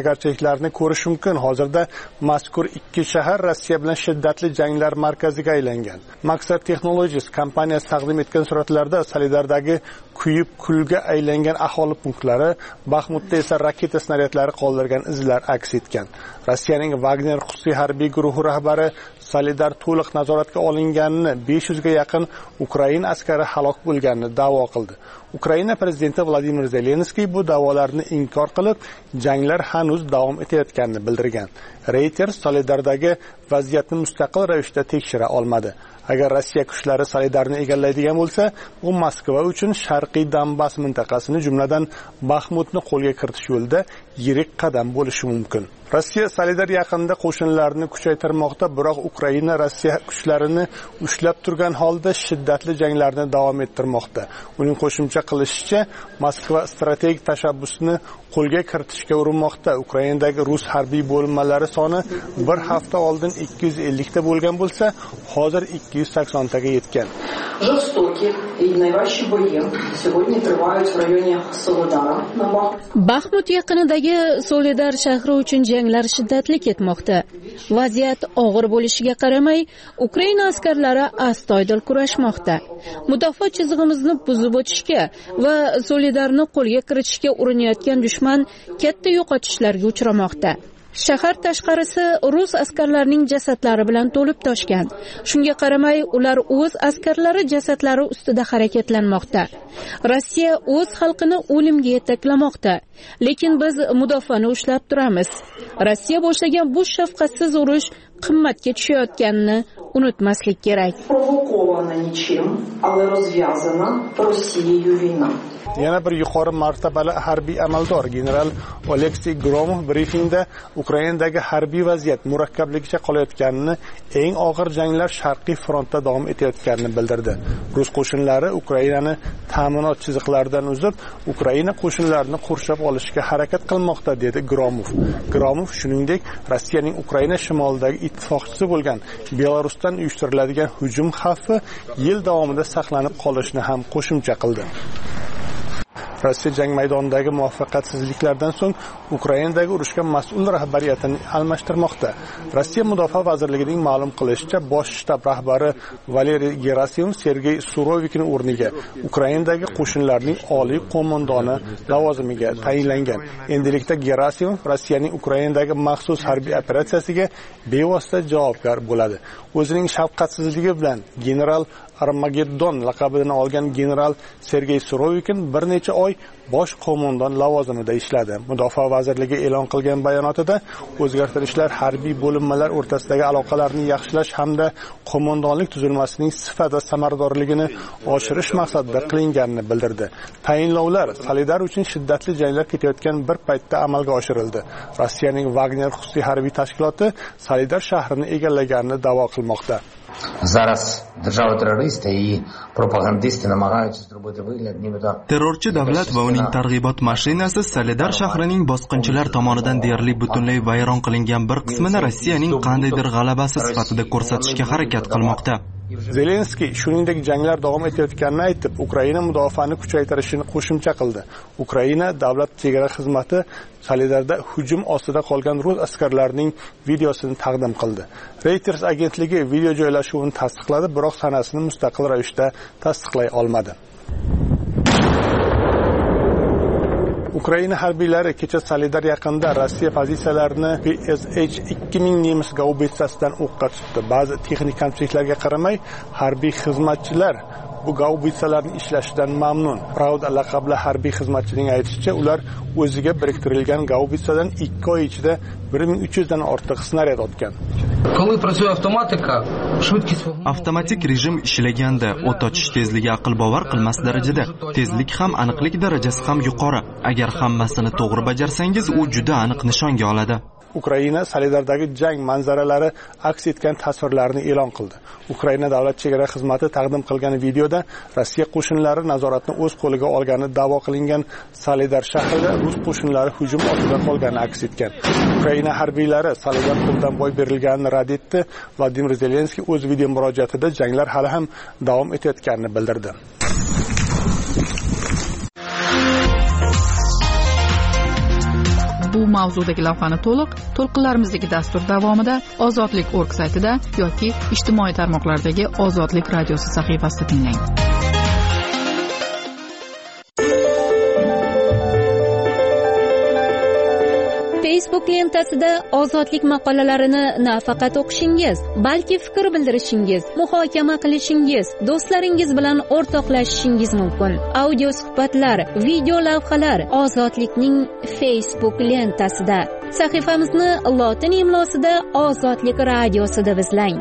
suratlarni ko'rish mumkin. Hozirda mazkur ikki shahar Rossiya bilan shiddatli janglar markaziga aylangan. Maqsad Technologies kompaniyasi taqdim etgan suratlarda Solidardagi kuyib kulga aylangan aholi punktlari, Baxmutda esa raketa snaryadlari qoldirgan izlar aks etgan. Rossiyaning Wagner xususiy harbiy guruhi rahbari Solidar to'liq nazoratga olinganini, 500 ga yaqin Ukraina askari halok bo'lganini da'vo qildi. Ukraina prezidenti Vladimir Zelenskiy bu da'volarni inkor qilib, janglar hanuz davom etayotganini bildirgan. Reuters Solidardagi vaziyatni mustaqil ravishda tekshira olmadi. Agar Rossiya kuchlari Solidarni egallaydigan bo'lsa, u Moskva uchun Sharqiy Donbass mintaqasini, jumladan Baxmutni qo'lga kiritish yo'lida yirik qadam bo'lishi mumkin. Rossiya Solidar yaqinida qo'shinlarini kuchaytirmoqda, biroq Ukraina Rossiya kuchlarini ushlab turgan holda shiddatli janglarni davom ettirmoqda. Uning qo'shimcha qilishicha, Moskva strategik tashabbusni qo'lga kiritishga urinmoqda. Ukrainadagi rus harbiy bo'linmalari soni bir hafta oldin 250 ta bo'lgan bo'lsa, hozir 280 taga yetgan. Жестокие и наивысшие бои сегодня тривают в районе Солидара. Baxmut yaqinidagi Solidar shahri uchun janglar shiddatli ketmoqda. Vaziyat og'ir bo'lishiga qaramay, Ukraina askarlari astoydil kurashmoqda. Mudofaa chizig'imizni buzib o'tishga va Solidarni qo'lga kiritishga urinayotgan dushman katta yo'qotishlarga uchramoqda. Shahar tashqarisi rus askarlarining jasadlari bilan to'lib toshgan. Shunga qaramay, ular o'z askarlari jasadlari ustida harakatlanmoqda. Rossiya o'z xalqini o'limga yetaklamoqda. Lekin biz mudofaani ushlab turamiz. Rossiya boshlagan bu shafqatsiz urush qimmatga tushayotganini unutmaslik kerak. Yana bir yuqori martabali harbiy amaldor general Oleksiy Gromov brifingda Ukrainadagi harbiy vaziyat murakkabligicha qolayotganini, eng og'ir janglar Sharqiy frontda davom etayotganini bildirdi. Rus qo'shinlari Ukrainani ta'minot chiziqlaridan uzib, Ukraina qo'shinlarini qurshab olishga harakat qilmoqda, dedi Gromov. Gromov shuningdek, Rossiyaning Ukraina shimolidagi ittifoqchisi bo'lgan Belarusdan uyushtiriladigan hujum xavfi yil davomida saqlanib qolishini ham qo'shimcha qildi. Rossiya jang maydonidagi muvaffaqiyatsizliklardan so'ng Ukrainadagi urushga mas'ul rahbariyatini almashtirmoqda. Rossiya Mudofaa vazirligining ma'lum qilishicha, bosh shtab rahbari Valeriy Gerasimov Sergey Surovikning o'rniga Ukrainadagi qo'shinlarning oliy qo'mondoni lavozimiga tayinlangan. Endilikda Gerasimov Rossiyaning Ukrainadagi maxsus harbiy operatsiyasiga bevosita javobgar bo'ladi. O'zining shafqatsizligi bilan general Armageddon laqabini olgan general Sergey Surovikin bir necha oy bosh qo'mondon lavozimida ishladi. Mudofaa vazirligi e'lon qilgan bayonotida o'zgartirishlar harbiy bo'linmalar o'rtasidagi aloqalarni yaxshilash hamda qo'mondonlik tuzilmasining sifat va samaradorligini oshirish maqsadida qilinganini bildirdi. Tayinlovlar Solidar uchun shiddatli janglar ketayotgan bir paytda amalga oshirildi. Rossiyaning Wagner xususiy harbiy tashkiloti Solidar shahrini egallaganini da'vo qilmoqda. Зараз держава-террористи и пропагандисты намагаються зробити вигляд, нібито terrorchi davlat va uning targ'ibot mashinasi Solidar shahrining bosqinchilar tomonidan deyarli butunlay vayron qilingan bir qismini Rossiyaning qandaydir g'alabasi sifatida ko'rsatishga harakat qilmoqda. Zelenskiy shuningdek janglar davom etayotganini aytib, Ukraina mudofaani kuchaytirishini qo'shimcha qildi. Ukraina davlat chegara xizmati Solidarda hujum ostida qolgan rus askarlarining videosini taqdim qildi. Reuters agentligi video joylashuvini tasdiqladi, biroq sanasini mustaqil ravishda tasdiqlay olmadi. Ukraina harbiylari kecha Solidar yaqinida Rossiya pozitsiyalarini PSH 2000 nemis gaubitsasidan o'qqa tutdi. Ba'zi texnik kamchiliklarga qaramay, harbiy xizmatchilar bu gaubitsalarning ishlashidan mamnun. Pravda laqabli harbiy xizmatchining aytishicha, ular o'ziga biriktirilgan gaubitsadan 2 oy ichida 1300 dan ortiq snaryad otgan. Avtomatik rejim ishlaganda o't ochish tezligi aql bovar qilmas darajada, tezlik ham aniqlik darajasi ham yuqori. Agar hammasini to'g'ri bajarsangiz, u juda aniq nishonga oladi. Ukraina Solidardagi jang manzaralari aks etgan tasvirlarni e'lon qildi. Ukraina davlat chegara xizmati taqdim qilgan videoda Rossiya qo'shinlari nazoratni o'z qo'liga olgani da'vo qilingan Solidar shahrida rus qo'shinlari hujum ostida qolgani aks etgan. Ukraina harbiylari Solidar qo'ldan boy berilganini rad etdi. Vladimir Zelenskiy o'z video murojaatida janglar hali ham davom etayotganini bildirdi. Bu mavzudagi lavhani to'lqinlarimizdagi dastur davomida ozodlik.org saytida yoki ijtimoiy tarmoqlardagi Ozodlik radiosi sahifasida tinglang. Facebook lentasida ozodlik maqolalarini nafaqat o'qishingiz, balki fikr bildirishingiz, muhokama qilishingiz, do'stlaringiz bilan o'rtoqlashishingiz mumkin. Audio suhbatlar, video lavhalar ozodlikning Facebook lentasida. Sahifamizni lotin imlosida Ozodlik radiosi deb izlang.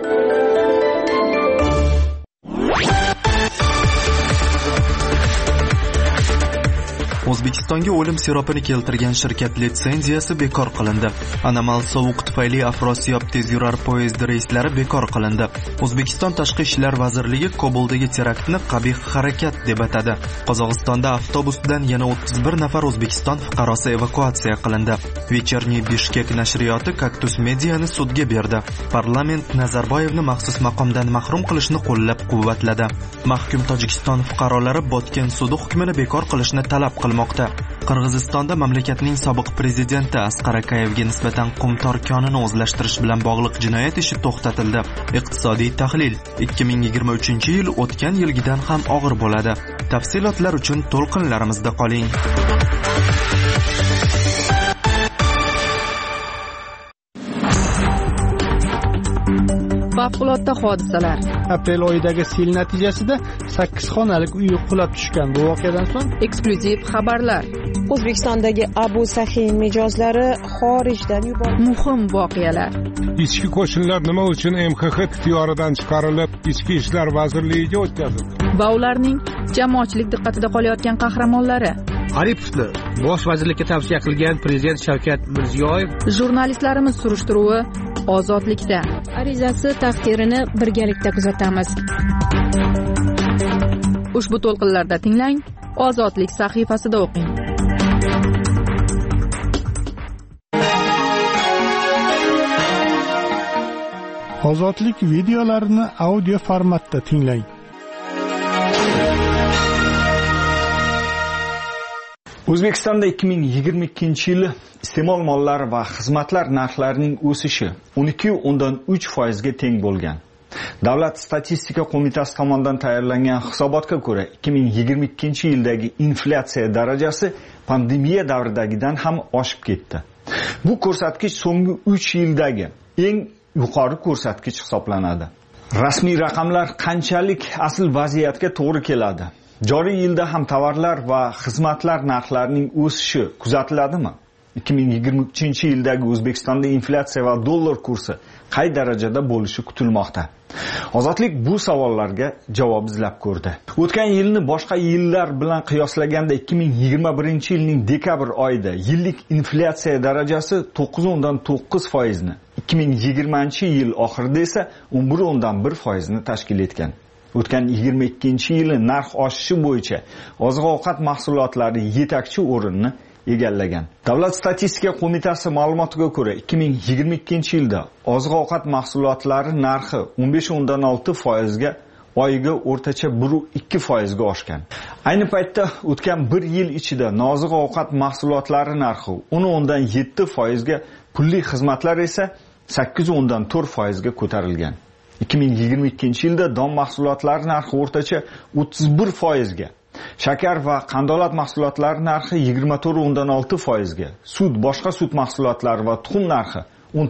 O'zbekistonga o'lim siropini keltirgan shirkat litsenziyasi bekor qilindi. Anomal sovuq tufayli Afrosiyob tezyurar poyezd reyslari bekor qilindi. O'zbekiston Tashqi ishlar vazirligi Kobuldagi teraktni qabih harakat deb atadi. Qozog'istonda avtobusdan yana 31 nafar O'zbekiston fuqarosi evakuatsiya qilindi. Вечерний Bishkek nashriyoti Kaktus Mediani sudga berdi. Parlament Nazarboyevni maxsus maqomdan mahrum qilishni qo'llab-quvvatladi. Mahkum Tojikiston fuqarolari Botken sudi hukmini bekor qilishni talab qilmoqda. Qirg'izistonda mamlakatning sobiq prezidenti Asqar Akayevga nisbatan Qumtor konini o'zlashtirish bilan bog'liq jinoyat ishi to'xtatildi. Iqtisodiy tahlil: 2023-yil o'tgan yilgidan ham og'ir bo'ladi. Tafsilotlar uchun to'lqinlarimizda qoling. Favqulodda hodisalar. Aprel oyidagi sel natijasida 8 xonalik uy qulab tushgan. Bu voqeadan so'ng eksklyuziv xabarlar. O'zbekistondagi Abu Sahin mijozlari xorijdan yuborildi. Muhim voqealar. Ichki qo'shinlar nima uchun MXX ixtiyoridan chiqarilib, Ichki ishlar vazirligiga o'tkazildi? Va ularning jamoatchilik diqqatida qolayotgan qahramonlari. Aripovni bosh vazirlikka tavsiya qilgan prezident Shavkat Mirziyoyev. Jurnalistlarimiz surishtiruvi Ozodlikda. Arizasi taqdirini birgalikda kuzatamiz. Ushbu to'lqinlarda tinglang, Ozodlik sahifasida o'qing. Ozodlik videolarini audio formatda tinglang. O'zbekistonda 2022-yil iste'mol mollari va xizmatlar narxlarining o'sishi 12.3% ga teng bo'lgan. Davlat statistika qo'mitasi tomonidan tayyorlangan hisobotga ko'ra, 2022-yildagi inflyatsiya darajasi pandemiya davridagidan ham oshib ketdi. Bu ko'rsatkich so'nggi 3 yildagi eng yuqori ko'rsatkich hisoblanadi. Rasmiy raqamlar qanchalik asl vaziyatga to'g'ri keladi? Joriy yilda ham tovarlar va xizmatlar narxlarining o'sishi kuzatiladimi? 2023-yildagi O'zbekistonda inflyatsiya va dollar kursi qay darajada bo'lishi kutilmoqda? Ozodlik bu savollarga javob izlab ko'rdi. O'tgan yilni boshqa yillar bilan qiyoslaganda 2021-yilning dekabr oyida yillik inflyatsiya darajasi 9.9% ni, 2020-yil oxirida esa 11.1% ni tashkil etgan. O'tgan 22-yili narx oshishi bo'yicha oziq-ovqat mahsulotlari yetakchi o'rinni egallagan. Davlat statistika qo'mitasi ma'lumotiga ko'ra, 2022-yilda oziq-ovqat mahsulotlari narxi 15.6% ga, oyiga o'rtacha 1.2% ga oshgan. Ayni paytda o'tgan 1 yil ichida nozik ovqat mahsulotlari narxi 10.7% ga, pulli xizmatlar esa 8.4% ga ko'tarilgan. 2022-yilda don mahsulotlari narxi o'rtacha 31% ga, shakar va qandolat mahsulotlari narxi 24.6% ga, sut, boshqa sut mahsulotlari va tuxum narxi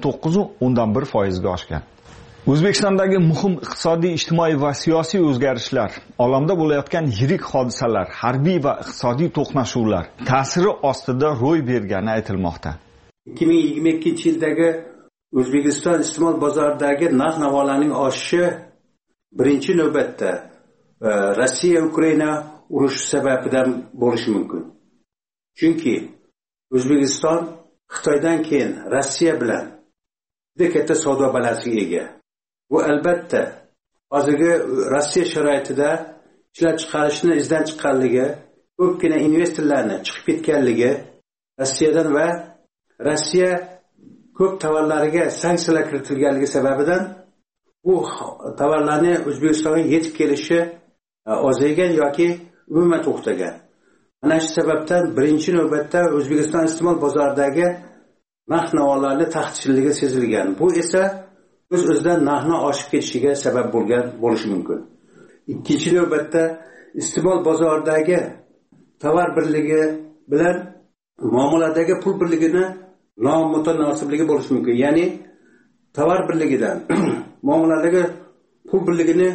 19.1% ga oshgan. O'zbekistondagi muhim iqtisodiy, ijtimoiy va siyosiy o'zgarishlar, olamda bo'layotgan yirik hodisalar, harbiy va iqtisodiy to'qnashuvlar ta'siri ostida ro'y bergani aytilmoqda. 2022-yildagi O'zbekiston iste'mol bozoridagi narx-navolarning oshishi birinchi navbatda Rossiya-Ukraina urushi sababidan bo'lishi mumkin. Chunki O'zbekiston Xitoydan keyin Rossiya bilan juda katta savdo balansiga ega. Bu albatta hozirgi Rossiya sharoitida ishlab chiqarishni izdan chiqqanligi, ko'pgina investorlarni chiqib ketganligi Rossiyadan va Rossiya ko'p tovarlarga sanksiyalar kiritilganligi sababidan bu tovarlarni O'zbekistonga yetib kelishi ozaygan yoki umuman to'xtagan. Mana shu sababdan birinchi navbatda O'zbekiston iste'mol bozoridagi narx-navolarni taqchilligi sezilgan. Bu esa o'z-o'zidan narxni oshib ketishiga sabab bo'lishi mumkin. Ikkinchi navbatda iste'mol bozoridagi tovar birligi bilan muomaladagi pul birligini nomutanosiblik bo'lishi mumkin. Ya'ni tovar birligidan muomaladagi pul birligini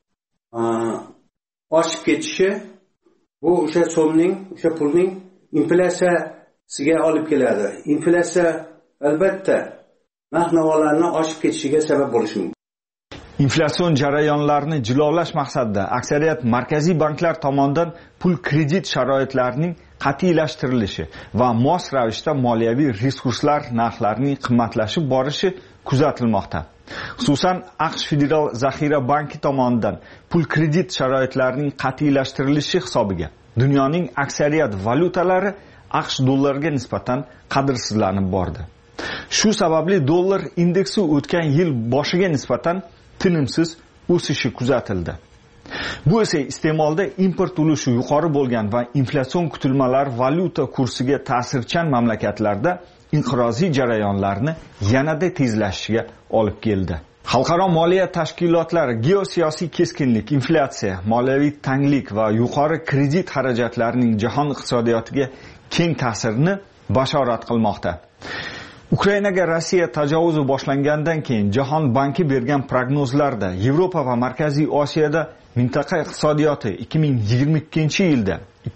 oshib ketishi bu o'sha so'mning, o'sha pulning inflyatsiyasiga olib keladi. Inflyatsiya albatta narx-navolarni oshib ketishiga sabab bo'lishi mumkin. Inflyatsion jarayonlarini jilolash maqsadida aksariyat markaziy banklar tomonidan pul kredit sharoitlarining qat'iylashtirilishi va mos ravishda moliyaviy resurslar narxlarining qimmatlashib borishi kuzatilmoqda. Xususan, AQSh Federal zaxira banki tomonidan pul kredit sharoitlarining qat'iylashtirilishi hisobiga dunyoning aksariyat valyutalari AQSh dollariga nisbatan qadrsizlanib bordi. Shu sababli dollar indeksi o'tgan yil boshiga nisbatan tinimsiz o'sishi kuzatildi. Bu esa iste'molda import ulushi yuqori bo'lgan va inflyatsion kutilmalar valyuta kursiga ta'sirchan mamlakatlarda inqiroziy jarayonlarni yanada tezlashishiga olib keldi. Xalqaro moliya tashkilotlari geosiyosiy keskinlik, inflyatsiya, moliyaviy tanglik va yuqori kredit xarajatlarining jahon iqtisodiyotiga keng ta'sirini bashorat qilmoqda. Ukrainaga Rossiya tajovuzi boshlangandan keyin Jahon banki bergan prognozlarda Yevropa va Markaziy Osiyoda mintaqa iqtisodiyoti 2022-yilda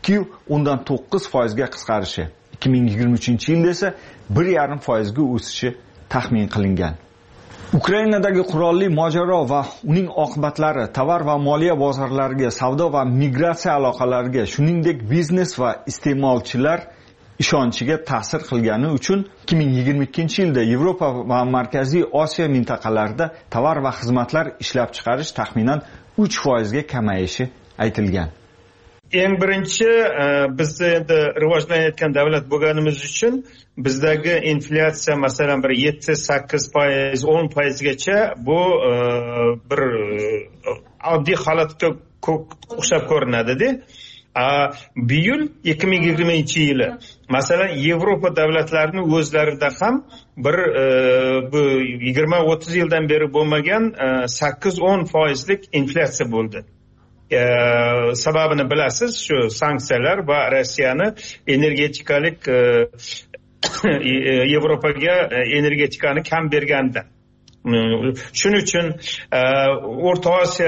2.9% ga qisqarishi, 2023-yilda esa 1.5% ga o'sishi taxmin qilingan. Ukrainadagi qurolli mojaro va uning oqibatlari tovar va moliya bozorlariga, savdo va migratsiya aloqalariga, shuningdek biznes va iste'molchilar ishonchiga ta'sir qilgani uchun 2022-yilda Yevropa va Markaziy Osiyo mintaqalarida tovar va xizmatlar ishlab chiqarish taxminan 3% ga kamayishi aytilgan. Eng birinchi biz endi rivojlanayotgan davlat bo'lganimiz uchun bizdagi inflyatsiya masalan bir 7-8%, 10% gacha bu bir oddiy holatga o'xshab ko'rinadi-da. Bu yil 2020-yili masalan Yevropa davlatlarining o'zlarida ham bir bu 20-30 yildan beri bo'lmagan 8-10%lik inflyatsiya bo'ldi. Sababini bilasiz, shu sanksiyalar va Rossiyani energetikalik Yevropaga energetikani kam berganda. Shuning uchun O'rta Osiyo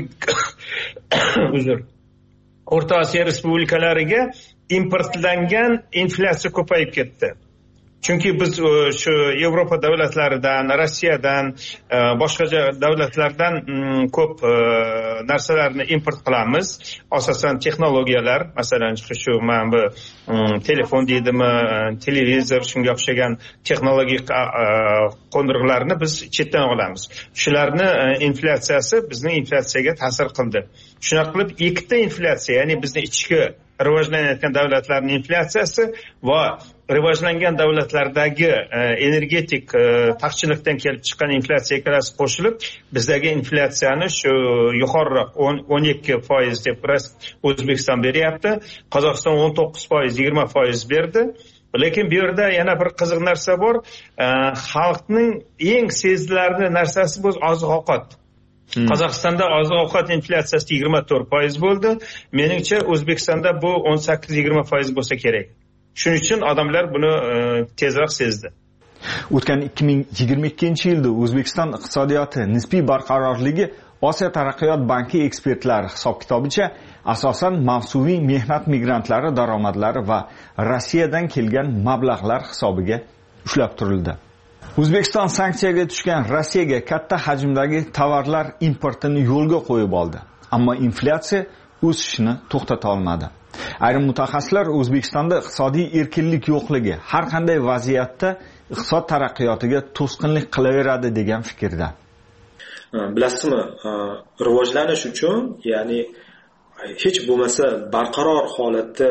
O'rta Osiyo respublikalariga importlangan inflyatsiya ko'payib ketdi. Chunki biz shu Yevropa davlatlaridan, Rossiyadan, boshqa davlatlardan ko'p narsalarni import qilamiz. Asosan texnologiyalar, masalan, shu mana bu telefon deydimi, televizor, shunga o'xshagan texnologik qo'ndirg'ularni biz chetdan olamiz. Shularni inflyatsiyasi bizning inflyatsiyaga ta'sir qildi. Shuna qilib ikkita inflyatsiya, ya'ni bizning ichki rivojlanayotgan davlatlarning inflyatsiyasi va rivojlangan davlatlardagi energetik taqchillikdan kelib chiqqan inflyatsiya ikkalasi qo'shilib bizdagi inflyatsiyani shu yuqoriroq 12% deb O'zbekiston beryapti. Qozog'iston 19%, 20% berdi. Lekin bu yerda yana bir qiziq narsa bor. Xalqning eng sezilarli narsasi bu oziq-ovqat. Qozog'istonda oziq-ovqat inflyatsiyasi 24% bo'ldi. Meningcha O'zbekistonda bu 18-20% bo'lsa kerak. Shuning uchun odamlar buni tezroq sezdi. O'tgan 2022-yilda O'zbekiston iqtisodiyoti nisbiy barqarorligi Osiyo taraqqiyot banki ekspertlari hisob-kitobicha asosan mavsumiy mehnat migrantlari daromadlari va Rossiyadan kelgan mablag'lar hisobiga ushlab turildi. O'zbekiston sanksiyaga tushgan Rossiyaga katta hajmdagi tovarlar importini yo'lga qo'yib oldi. Ammo inflyatsiya o'sishini to'xtata olmadi. Ayrim mutaxassislar O'zbekistonda iqtisodiy erkinlik yo'qligi har qanday vaziyatda iqtisod taraqqiyotiga to'sqinlik qilaveradi degan fikrda. Bilasizmi, rivojlanish uchun, ya'ni hech bo'lmasa barqaror holatda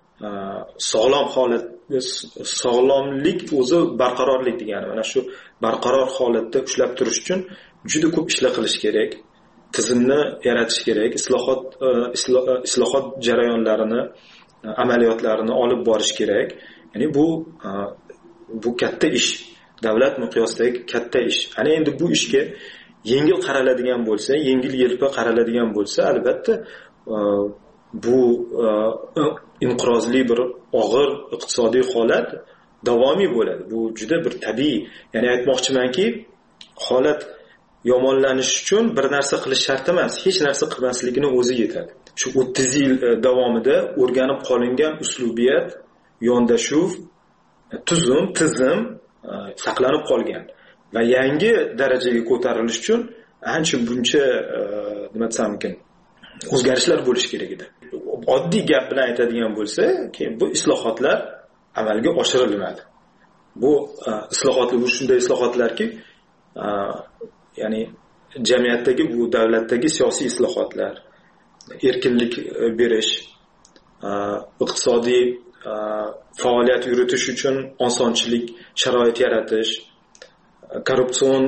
sog'lomlik o'zi barqarorlik degani. Mana shu barqaror holatda ushlab turish uchun juda ko'p ishlar qilish kerak. Tizimni yaratish kerak, islohot jarayonlarini, amaliyotlarini olib borish kerak. Ya'ni bu bu katta ish, davlat miqyosidagi katta ish. Ana endi bu ishga yengil qaraladigan bo'lsa, yengil-yelpi qaraladigan bo'lsa, albatta bu inqirozli bir og'ir iqtisodiy holat davomiy bo'ladi. Bu juda bir tabiiy. Ya'ni aytmoqchimanki, holat yomonlanish uchun bir narsa qilish shart emas, hech narsa qilmasligini o'zi yetadi. Shu 30 yil davomida o'rganib qolingan uslubiyat, yondashuv, tizim saqlanib qolgan va yangi darajaga ko'tarilish uchun ancha buncha nima desam mumkin, o'zgarishlar bo'lish kerak edi. Oddiy gap bilan aytadigan bo'lsa, bu islohotlar amalga oshirilmadi. Bu islohotlar shunday islohotlarki, ya'ni jamiyatdagi, bu davlatdagi siyosiy islohotlar, erkinlik berish, iqtisodiy faoliyat yuritish uchun osonchilik sharoit yaratish, korrupsion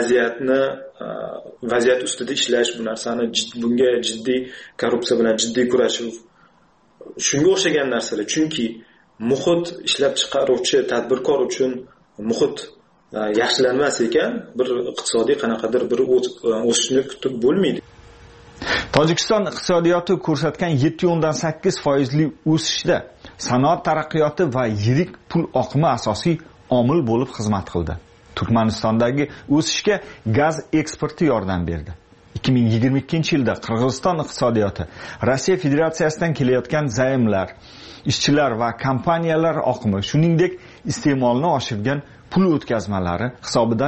vaziyat ustida ishlash, bu narsani bunga jiddiy korrupsiya bilan jiddiy kurashuv, shunga o'xshagan narsalar. Chunki muhit ishlab chiqaruvchi tadbirkor uchun muhit yaxshilanmas ekan, bir iqtisodiy qanaqadir bir o'sishni kutib bo'lmaydi. Tojikiston iqtisodiyoti ko'rsatgan 7.8% o'sishda sanoat taraqqiyoti va yirik pul oqimi asosiy omil bo'lib xizmat qildi. Turkmanistondagi o'sishga gaz eksporti yordam berdi. 2022-yilda Qirg'iziston iqtisodiyoti Rossiya Federatsiyasidan kelayotgan zaymlar, ishchilar va kompaniyalar oqimi, shuningdek iste'molni oshirgan pul o'tkazmalari hisobidan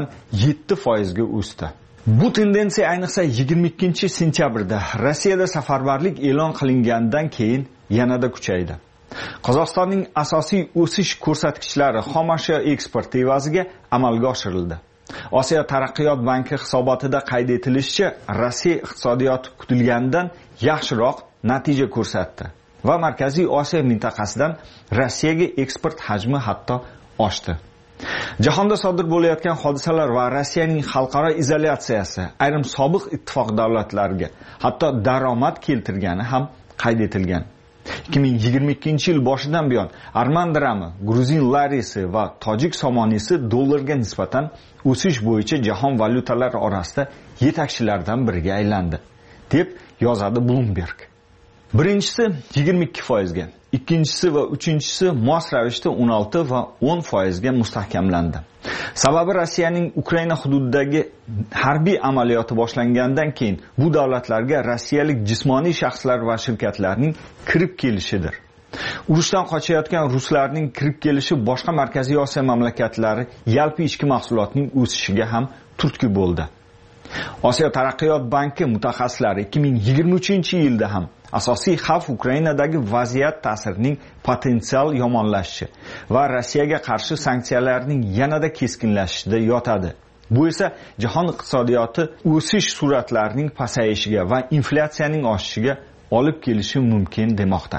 7% ga o'sdi. Bu tendensiya ayniqsa 22-sentyabrda Rossiyada safarbarlik e'lon qilingandan keyin yanada kuchaydi. Qozog'istonning asosiy o'sish ko'rsatkichlari xomashyo eksporti evaziga amalga oshirildi. Osiyo taraqqiyot banki hisobotida qayd etilishicha, Rossiya iqtisodiyoti kutilganidan yaxshiroq natija ko'rsatdi va Markaziy Osiyo mintaqasidan Rossiyaga eksport hajmi hatto oshdi. Jahonda sodir bo'layotgan hodisalar va Rossiyaning xalqaro izolyatsiyasi ayrim sobiq ittifoq davlatlariga hatto daromad keltirgani ham qayd etilgan. 2022-yil boshidan buyon arman dirami, gruzin larisi va tojik somonisi dollarga nisbatan o'sish bo'yicha jahon valyutalari orasida yetakchilardan biriga aylandi, deb yozadi Bloomberg. Birinchisi 22% ga, ikkinchisi va uchinchisi mos ravishda 16 va 10% ga mustahkamlandi. Sababi Rossiyaning Ukraina hududidagi harbiy amaliyoti boshlangandan keyin bu davlatlarga rossiyalik jismoniy shaxslar va shirkatlarning kirib kelishidir. Urushdan qochayotgan ruslarning kirib kelishi boshqa Markaziy Osiyo mamlakatlari yalpi ichki mahsulotning o'sishiga ham turtki bo'ldi. Osiyo taraqqiyot banki mutaxassislari 2023-yilda ham asosiy xavf Ukrainadagi vaziyat ta'sirining potensial yomonlashishi va Rossiyaga qarshi sanksiyalarning yanada keskinlashishida yotadi. Bu esa jahon iqtisodiyoti o'sish sur'atlarining pasayishiga va inflyatsiyaning oshishiga olib kelishi mumkin demoqda.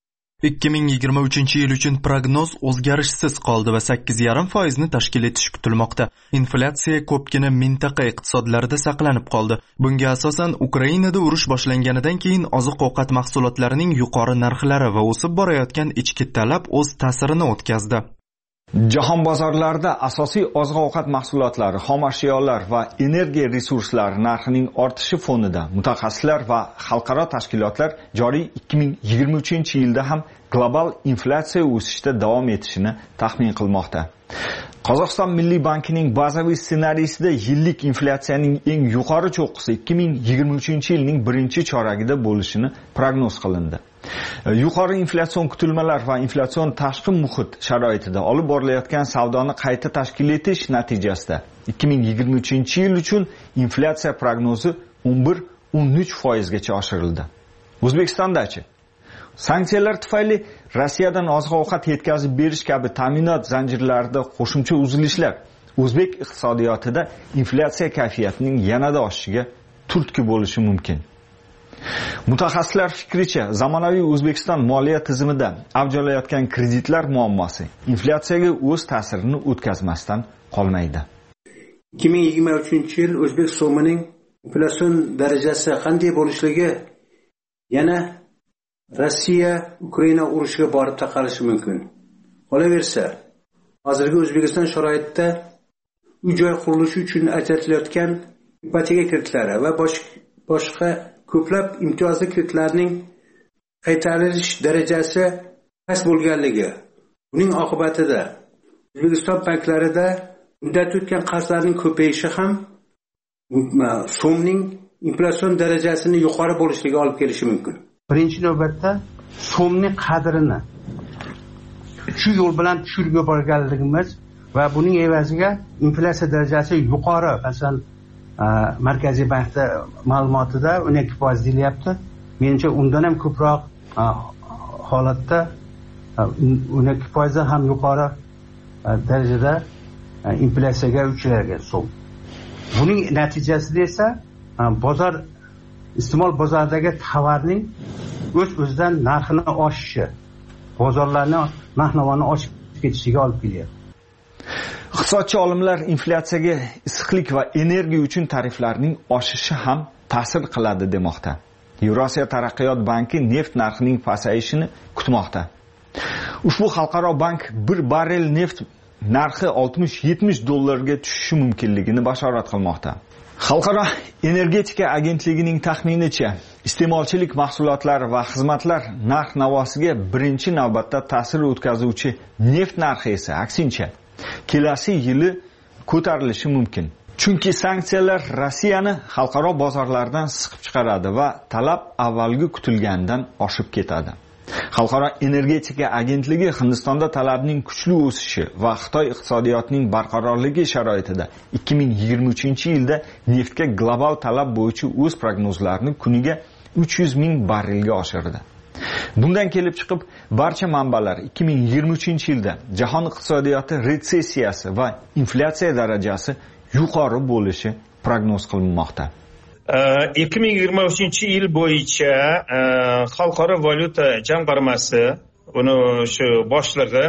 2023 yil uchun prognoz o'zgarishsiz qoldi va 8,5% ni tashkil etishi kutilmoqda. Inflyatsiya ko'pgina mintaqa iqtisodlarida saqlanib qoldi. Bunga asosan Ukrainada urush boshlanganidan keyin oziq-ovqat mahsulotlarining yuqori narxlari va o'sib borayotgan ichki talab o'z ta'sirini o'tkazdi. Jahon bozorlarida asosiy oziq-ovqat mahsulotlari, xomashyolar va energiya resurslari narxining ortishi fonida mutaxassislar va xalqaro tashkilotlar joriy 2023-yilda ham global inflyatsiya o'sishda davom etishini taxmin qilmoqda. Qozog'iston Milliy bankining bazaviy ssenariysida yillik inflyatsiyaning eng yuqori cho'qqisi 2023-yilning birinchi choragida bo'lishini prognoz qilindi. Yuqori inflyatsion kutilmalar va inflyatsion tashqi muhit sharoitida olib borilayotgan savdoni qayta tashkil etish natijasida 2023-yil uchun inflyatsiya prognozi 11-13% gacha oshirildi. O'zbekistondachi sanksiyalar tufayli Rossiyadan oziq-ovqat yetkazib berish kabi ta'minot zanjirlarida qo'shimcha uzilishlar o'zbek iqtisodiyotida inflyatsiya kayfiyatining yanada oshishiga turtki bo'lishi mumkin. Mutaxassislar fikricha, zamonaviy O'zbekiston moliya tizimida avj olayotgan kreditlar muammosi inflyatsiyaga o'z ta'sirini o'tkazmasdan qolmaydi. 2023-yil o'zbek so'mining inflyatsion darajasi qanday bo'lishligi yana Rossiya Ukraina urushiga borib taqalishi mumkin. Qolaversa, hozirgi O'zbekiston sharoitida uy-joy qurilishi uchun ajratilayotgan ipoteka kreditlari va boshqa ko'plab imtiyozli kreditlarning qaytarilish darajasi past bo'lganligi, buning oqibatida O'zbekiston banklarida muddati o'tgan qarzlarning ko'payishi ham so'mning inflyatsion darajasini yuqori bo'lishiga olib kelishi mumkin. Birinchi navbatda so'mning qadrini shu yo'l bilan tushirib yuborganligimiz va buning evaziga inflyatsiya darajasi yuqori. Masalan, Markaziy bankda ma'lumotida 12% deyilyapti. Menimcha undan ham ko'proq holatda 12% dan ham yuqori darajada inflyatsiyaga uchragan so'm. Buning natijasida esa bozor iste'mol bozoridagi tovarning o'z-o'zidan narxini oshishi, bozorlarning narx-navoni oshib ketishiga olib kelyapti. Iqtisodchi olimlar inflyatsiyaga issiqlik va energiya uchun tariflarning oshishi ham ta'sir qiladi demoqda. Yevrosiyo taraqqiyot banki neft narxining pasayishini kutmoqda. Ushbu xalqaro bank bir barrel neft narxi 60-70 dollarga tushishi mumkinligini bashorat qilmoqda. Xalqaro energetika agentligining taxminicha, iste'molchilik mahsulotlari va xizmatlar narx-navosiga birinchi navbatda ta'sir o'tkazuvchi neft narxi esa aksincha kelasi yili ko'tarilishi mumkin. Chunki sanksiyalar Rossiyani xalqaro bozorlardan siqib chiqaradi va talab avvalgi kutilgandan oshib ketadi. Xalqaro energetika agentligi Hindistonda talabning kuchli o'sishi va Xitoy iqtisodiyotining barqarorligi sharoitida 2023-yilda neftga global talab bo'yicha o'z prognozlarini kuniga 300 ming barrelga oshirdi. Bundan kelib chiqib, barcha manbalar 2023-yilda jahon iqtisodiyoti retsessiyasi va inflyatsiya darajasi yuqori bo'lishi prognoz qilinmoqda. 2023-yil bo'yicha Xalqaro valyuta jamg'armasi uni shu boshlig'i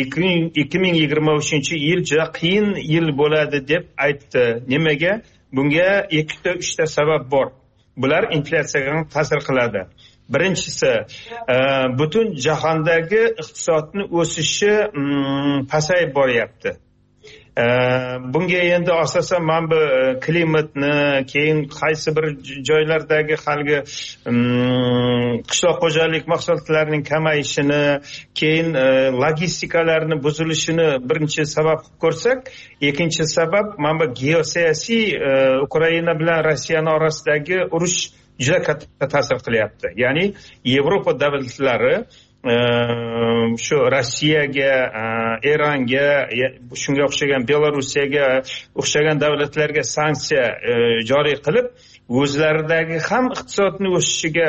2023-yil juda qiyin yil bo'ladi deb aytdi. Nimaga? Bunga 2-3 ta sabab bor. Bular inflyatsiyaga ta'sir qiladi. Birinchisi, butun jahondagi iqtisodning o'sishi pasayib boryapti. Bunga endi asosan mana bu klimatni, keyin qaysi bir joylardagi halgi qishloq xo'jalik mahsulotlarining kamayishini, keyin logistikalarni buzilishini birinchi sabab qilib ko'rsak, ikkinchi sabab mana bu geosiyosiy Ukraina bilan Rossiya orasidagi urush juda katta ta'sir qilyapti. Ya'ni Yevropa davlatlari shu Rossiyaga, Eronga, shunga o'xshagan Belorussiyaga o'xshagan davlatlarga sanksiya joriy qilib, o'zlaridagi ham iqtisodning o'sishiga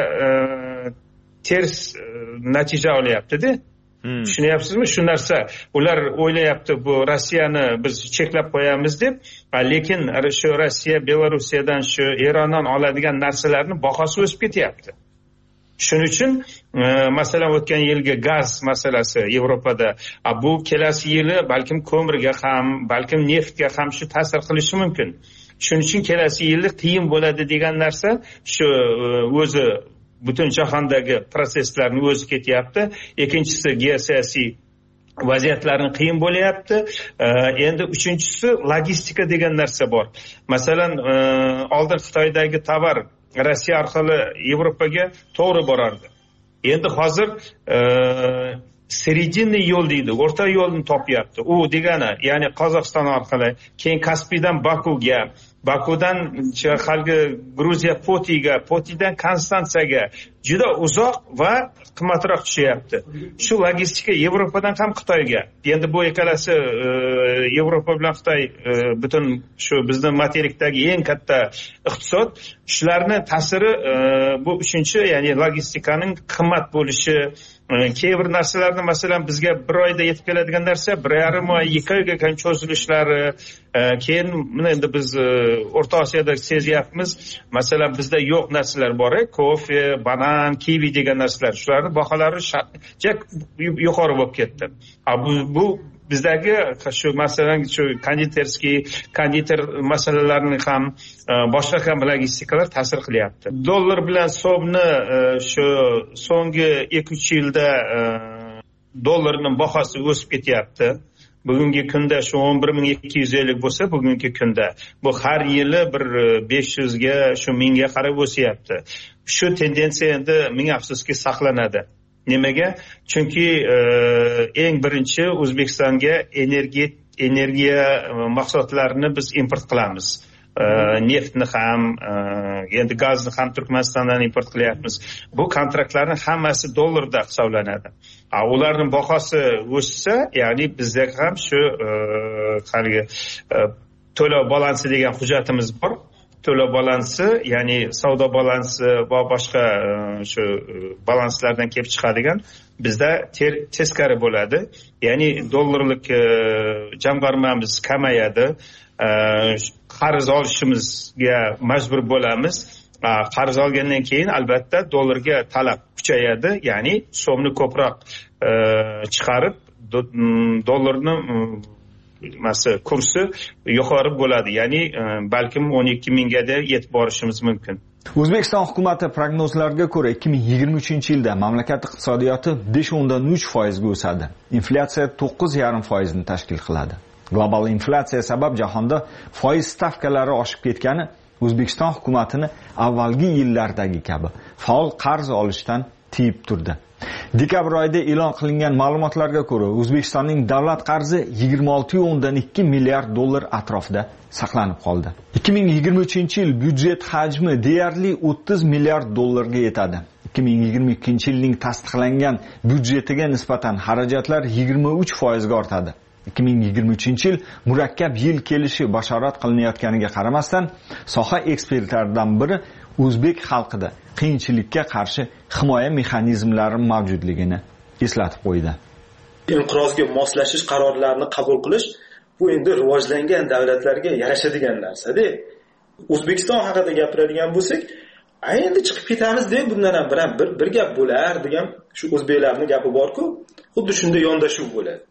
ters natija olyapti-da. Tushunyapsizmi? Shu narsa ular o'ylayapti, bu Rossiyani biz cheklab qo'yamiz deb, lekin shu Rossiya, Belorussiyadan, shu Erondan oladigan narsalarning bahosi o'sib ketyapti. Shuning uchun masalan o'tgan yilgi gaz masalasi Yevropada, bu kelasi yili balkim ko'mirga ham, balkim neftga ham shu ta'sir qilishi mumkin. Shuning uchun kelasi yili qiyin bo'ladi degan narsa shu o'zi butun jahondagi proseslarning o'zi ketyapti. Ikkinchisi geosiyosiy vaziyatlarning qiyin bo'lyapti. Endi uchinchisi logistika degan narsa bor. Masalan, oldin Xitoydagi tovar Rossiya orqali Yevropaga to'g'ri borardi. Endi hozir seredinniy yo'l deydi, o'rta yo'lni topyapti. U degani, ya'ni Qozog'iston orqali, keyin Kaspiydan Bakuga, Bakudan halgi Gruziya Potiga, Potidan Konstantsiyaga juda uzoq va qimmatroq tushyapti. Shu logistika Yevropadan ham Xitoyga. Endi bu ikkalasi Yevropa bilan Xitoy butun shu bizning materikdagi eng katta iqtisod, shularni ta'siri bu uchinchi, ya'ni logistikaning qimmat bo'lishi, keyin bir narsalarni masalan bizga bir oyda yetib keladigan narsa 1,5 oy, 2 oyga ham cho'zilishlari, keyin mana endi biz O'rta Osiyoda sezyapmiz. Masalan, bizda yo'q narsalar bor, kofe, banan, kivi degan narsalar. Shularning baholari yuqori bo'lib ketdi. Bu bizdagi shu masalan shu konditer masalalarni ham boshqa ham logistikalar ta'sir qilyapti. Dollar bilan so'mni shu so'nggi 2-3 yilda dollarning bahosi o'sib ketyapti. bugungi kunda shu 11.250 bo'lsa, bugungi kunda bu har yili bir 500 ga shu 1000 ga qarab o'syapti. Shu tendensiya endi ming afsuski saqlanadi. Nimaga? Chunki eng birinchi O'zbekistonga energiya mahsulotlarini biz import qilamiz. Neftni ham, endi gazni ham Turkmanistondan import qilyapmiz. Bu kontraktlarning hammasi dollarda hisoblanadi. Ularning bahosi o'ssa, ya'ni bizda ham shu qarigi to'lov balansi degan hujjatimiz bor. To'lov balansi, ya'ni savdo balansi va boshqa shu balanslardan kelib chiqadigan bizda teskari bo'ladi. Ya'ni dollarlik jamg'armamiz kamayadi. Qarz olishimizga majbur bo'lamiz. Qarz olgandan keyin albatta dollarga talab kuchayadi, ya'ni so'mni ko'proq chiqarib dollarni kursi yuqori bo'ladi, ya'ni balkim 12 mingga yetib borishimiz mumkin. O'zbekiston hukumati prognozlariga ko'ra 2023-yilda mamlakat iqtisodiyoti 5.3% ga o'sadi. Inflyatsiya 9.5% ni tashkil qiladi. Global inflyatsiya sabab jahonda foiz stavkalari oshib ketgani O'zbekiston hukumatini avvalgi yillardagi kabi faol qarz olishdan tiyib turdi. Dekabr oyida e'lon qilingan ma'lumotlarga ko'ra, O'zbekistonning davlat qarzi 26.2 milliard dollar atrofida saqlanib qoldi. 2023-yil byudjet hajmi deyarli 30 milliard dollarga yetadi. 2022-yilning tasdiqlangan byudjetiga nisbatan xarajatlar 23% ga ortadi. 2023-yil murakkab yil kelishi bashorat qilinayotganiga qaramasdan, soha ekspertlaridan biri o'zbek xalqida qiyinchilikka qarshi himoya mexanizmlari mavjudligini eslatib qo'ydi. Inqirozga moslashish qarorlarini qabul qilish bu endi rivojlangan davlatlarga yarashadigan narsa-da. O'zbekiston haqida gapiradigan bo'lsak, endi chiqib ketamiz deb bundan ham bir gap bo'lar degan shu o'zbeklarning gapi bor-ku, xuddi shunda yondashuv bo'ladi.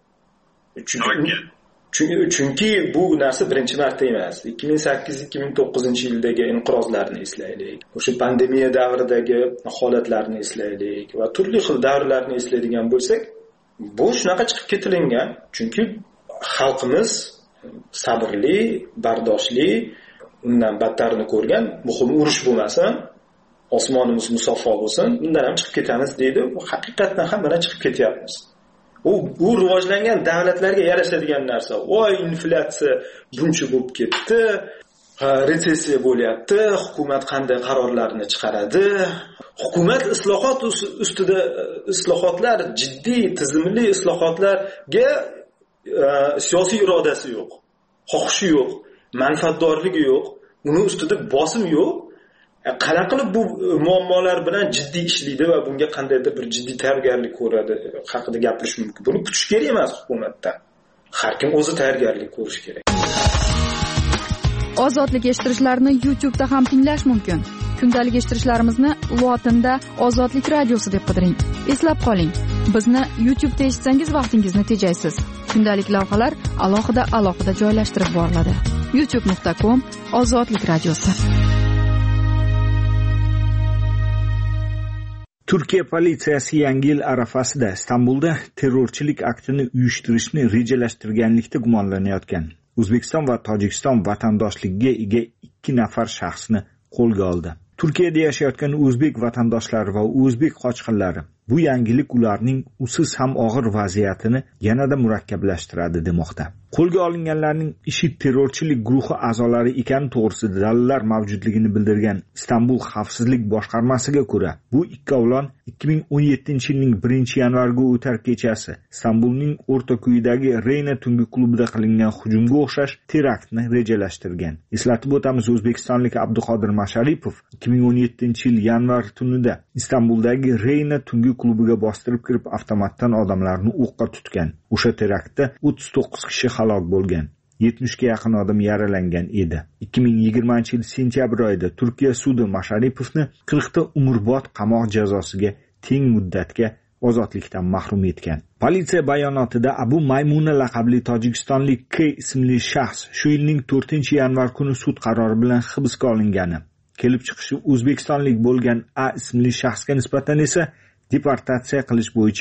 Chunki bu narsa birinchi marta emas. 2008-2009-yildagi inqirozlarni eslaylik. O'sha pandemiya davridagi holatlarni eslaylik va turli xil davrlarni eslaydigan bo'lsak, bu shunaqa chiqib ketilingan. Chunki xalqimiz sabrli, bardoshli, undan battarni ko'rgan, muhim urush bo'lmasin, osmonimiz musaffo bo'lsin, undan ham chiqib ketamiz deydi. Haqiqatan ham mana chiqib ketyapmiz. U rivojlangan davlatlarga yarashadigan narsa. Voy, inflyatsiya buncha bo'lib ketdi, retsessiya bo'lyapti, hukumat qanday qarorlarni chiqaradi? Hukumat islohot ustida islohotlar, jiddiy, tizimli islohotlarga siyosiy irodasi yo'q, xohishi yo'q, manfaatdorligi yo'q, uni ustida bosim yo'q. Qanaqa qilib bu muammolar bilan jiddiy ishlaydi va bunga qandaydir bir jiddiy tayyorgarlik ko'radi haqida gapirish mumkin. Buni kutish kerak emas hukumatdan. Har kim o'zi tayyorgarlik ko'rish kerak. Ozodlik eshittirishlarni YouTube'da ham tinglash mumkin. Kundalik eshittirishlarimizni lotinda Ozodlik radiosi deb qidiring. Eslab qoling, bizni YouTube'da eshitsangiz vaqtingizni tejaysiz. Kundalik lavhalar alohida joylashtirib boriladi. youtube.com/Ozodlik radiosi. Turkiya politsiyasi Yangi yil arafasida Istanbulda terrorchilik aktini uyushtirishni rejalashtirganlikda gumonlanayotgan O'zbekiston va Tojikiston vatandoshligiga ega 2 nafar shaxsni qo'lga oldi. Turkiyada yashayotgan o'zbek vatandoshlari va o'zbek qochqinlari bu yangilik ularning usiz ham og'ir vaziyatini yanada murakkablashtiradi demoqda. Qo'lga olinganlarning IShID terrorchilik guruhi a'zolari ekani to'g'risida dalillar mavjudligini bildirgan Istanbul xavfsizlik boshqarmasiga ko'ra, bu ikkovlon 2017-yilning 1-yanvarga o'tar kechasi Istanbulning o'rtako'yidagi Reyna tungi klubida qilingan hujumga o'xshash teraktni rejalashtirgan. Eslatib o'tamiz, o'zbekistonlik Abduqodir Masharipov 2017-yil yanvar tunida Istanbuldagi Reyna tungi klubiga bostirib kirib avtomatdan odamlarni o'qqa tutgan. O'sha teraktda 39 kishi halok bo'lgan. 70 ga yaqin odam yaralangan edi. 2020-yil sentyabr oyida Turkiya sudi Masharipovni 40 ta umrbod qamoq jazosiga teng muddatga ozodlikdan mahrum etgan. Politsiya bayonotida Abu Maymuna laqabli tojikistonlik K ismli shaxs shu yilning 4-yanvar kuni sud qarori bilan hibsga olingani, kelib chiqishi o'zbekistonlik bo'lgan A ismli shaxsga nisbatan esa deportatsiya qilish bo'yicha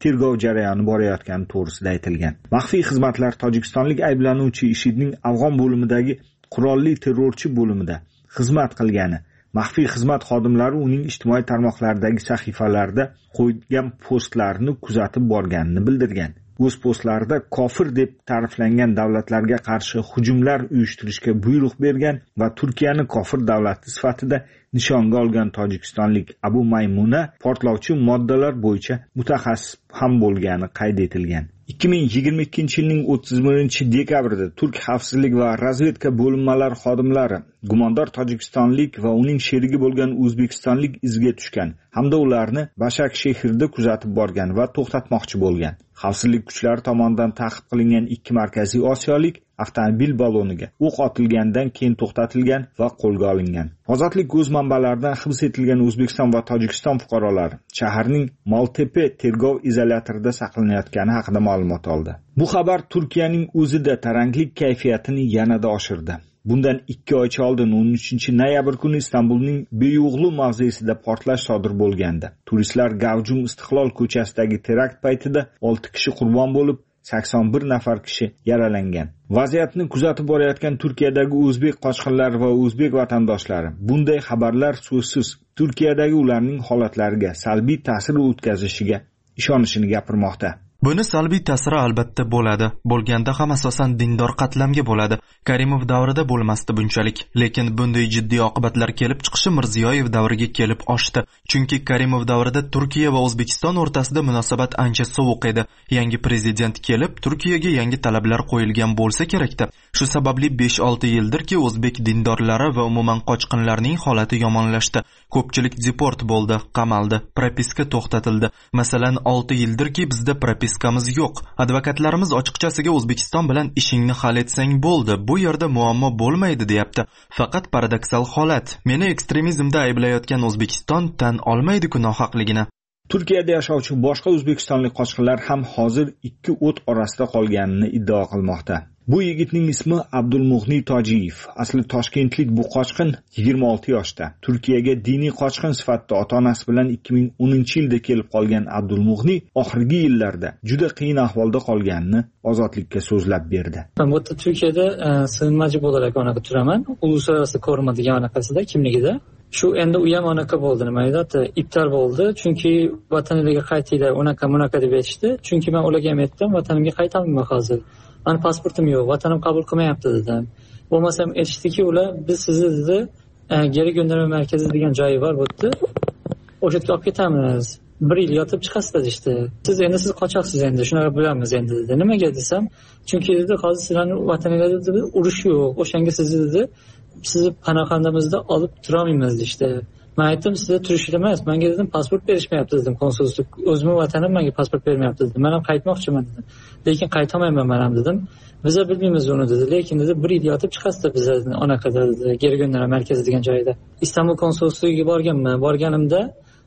tergov jarayoni borayotgani to'g'risida aytilgan. Maxfiy xizmatlar tojikistonlik ayblanuvchi IShIDning Afg'on bo'limidagi qurolli terrorchi bo'limida xizmat qilgani, maxfiy xizmat xodimlari uning ijtimoiy tarmoqlardagi sahifalarida qo'ygan postlarini kuzatib borganini bildirgan. O'z postlarida kofir deb ta'riflangan davlatlarga qarshi hujumlar uyushtirishga buyruq bergan va Turkiyani kofir davlati sifatida nishonga olgan tojikistonlik Abu Maymuna portlovchi moddalar bo'yicha mutaxassis ham bo'lgani qayd etilgan. 2022-yilning 31-dekabrida Turk xavfsizlik va razvedka bo'linmalari xodimlari gumondor tojikistonlik va uning sherigi bo'lgan o'zbekistonlik iziga tushgan hamda ularni Bashak shahrida kuzatib borgan va to'xtatmoqchi bo'lgan. Xavfsizlik kuchlari tomonidan ta'qib qilingan 2 markaziy osiyolik avtomobil baloniga o'q otilgandan keyin to'xtatilgan va qo'lga olingan. Ozodlik o'z manbalaridan hibs etilgan O'zbekiston va Tojikiston fuqarolari shaharning Maltepe tergov izolyatorida saqlanayotgani haqida ma'lumot oldi. Bu xabar Turkiyaning o'zida taranglik kayfiyatini yanada oshirdi. Bundan 2 oycha oldin 13-noyabr kuni Istanbulning Beyo'g'lu mavzesida portlash sodir bo'lgandi. Turistlar Gavjum Istiqlol ko'chasidagi terakt paytida 6 kishi qurbon bo'lib, 81 nafar kishi yaralangan. Vaziyatni kuzatib borayotgan Turkiyadagi o'zbek qochqinlari va o'zbek vatandoshlari bunday xabarlar so'zsiz Turkiyadagi ularning holatlariga salbiy ta'sir o'tkazishiga ishonishini gapirmoqda. Buni salbiy ta'siri albatta bo'ladi. Bo'lganda ham asosan dindor qatlamga bo'ladi. Karimov davrida bo'lmasdi bunchalik, lekin bunday jiddiy oqibatlar kelib chiqishi Mirziyoyev davriga kelib oshdi. Chunki Karimov davrida Turkiya va O'zbekiston o'rtasida munosabat ancha sovuq edi. Yangi prezident kelib, Turkiyaga yangi talablar qo'yilgan bo'lsa kerakda. Shu sababli 5-6 yildirki o'zbek dindorlari va umuman qochqinlarning holati yomonlashdi. Ko'pchilik deport bo'ldi, qamaldi, propiska to'xtatildi. Masalan, 6 yildirki bizda propiskamiz yo'q. Advokatlarimiz ochiqchasiga O'zbekiston bilan ishingni hal etsang bo'ldi. Bu yerda muammo bo'lmaydi deyapti. Faqat paradoksal holat. Meni ekstremizmda ayblayotgan O'zbekiston tan olmaydi-ku nohaqligini. Turkiyada yashovchi boshqa o'zbekistonlik qochqinlar ham hozir 2 o't orasida qolganini iddao qilmoqda. Bu yigitning ismi Abdulmughni Tojiyev. Asli toshkentlik bu qochqin 26 yoshda. Turkiyaga diniy qochqin sifatida ota-onasi bilan 2010-yilda kelib qolgan Abdulmughni oxirgi yillarda juda qiyin ahvolda qolganini ozodlikka so'zlab berdi. Men bu Turkiyada sig'inmachi bo'larak onaqa turaman. Uluslararası koruma degan anaqasida kimligida. Shu endi u ham anaqa bo'ldi, nima edi? Iftar bo'ldi, chunki vataniga qaytinglar, unaqa deb aytishdi. Chunki men ularga ham aytdim, vatanimga qaytaman hozir. Mani pasportim yo'q, vatanim qabul qilmayapti dedim. Bo'lmasam aytishdiki, ular biz sizni dedi, geri gönderme markazi degan joyi bor bu yerda. O'sha yerga olib ketamiz. 1 yil yotib chiqasiz işte. Siz qochoqsiz endi, shunaqa bilamiz endi dedi. Nimaga desam, chunki dedi, hozir sizlarning vataningizda dedi, urush yo'q. O'shanga sizni dedi, sizni panoxonamizda olib turolmaymiz işte. Men aytdim, sizga turish emas, menga dedim pasport berishmayapti dedim, konsullik. O'zimning vatanim menga pasport bermayapti dedim. Men ham qaytmoqchiman dedim. Lekin qaytamayman men ham dedim. Biz bilmaymiz uni dedi, lekin dedi 1 yil yotib chiqasiz biz anaqa dedi, geri gönderme markazi degan joyda. Istanbul konsulligiga borganman. Borganimda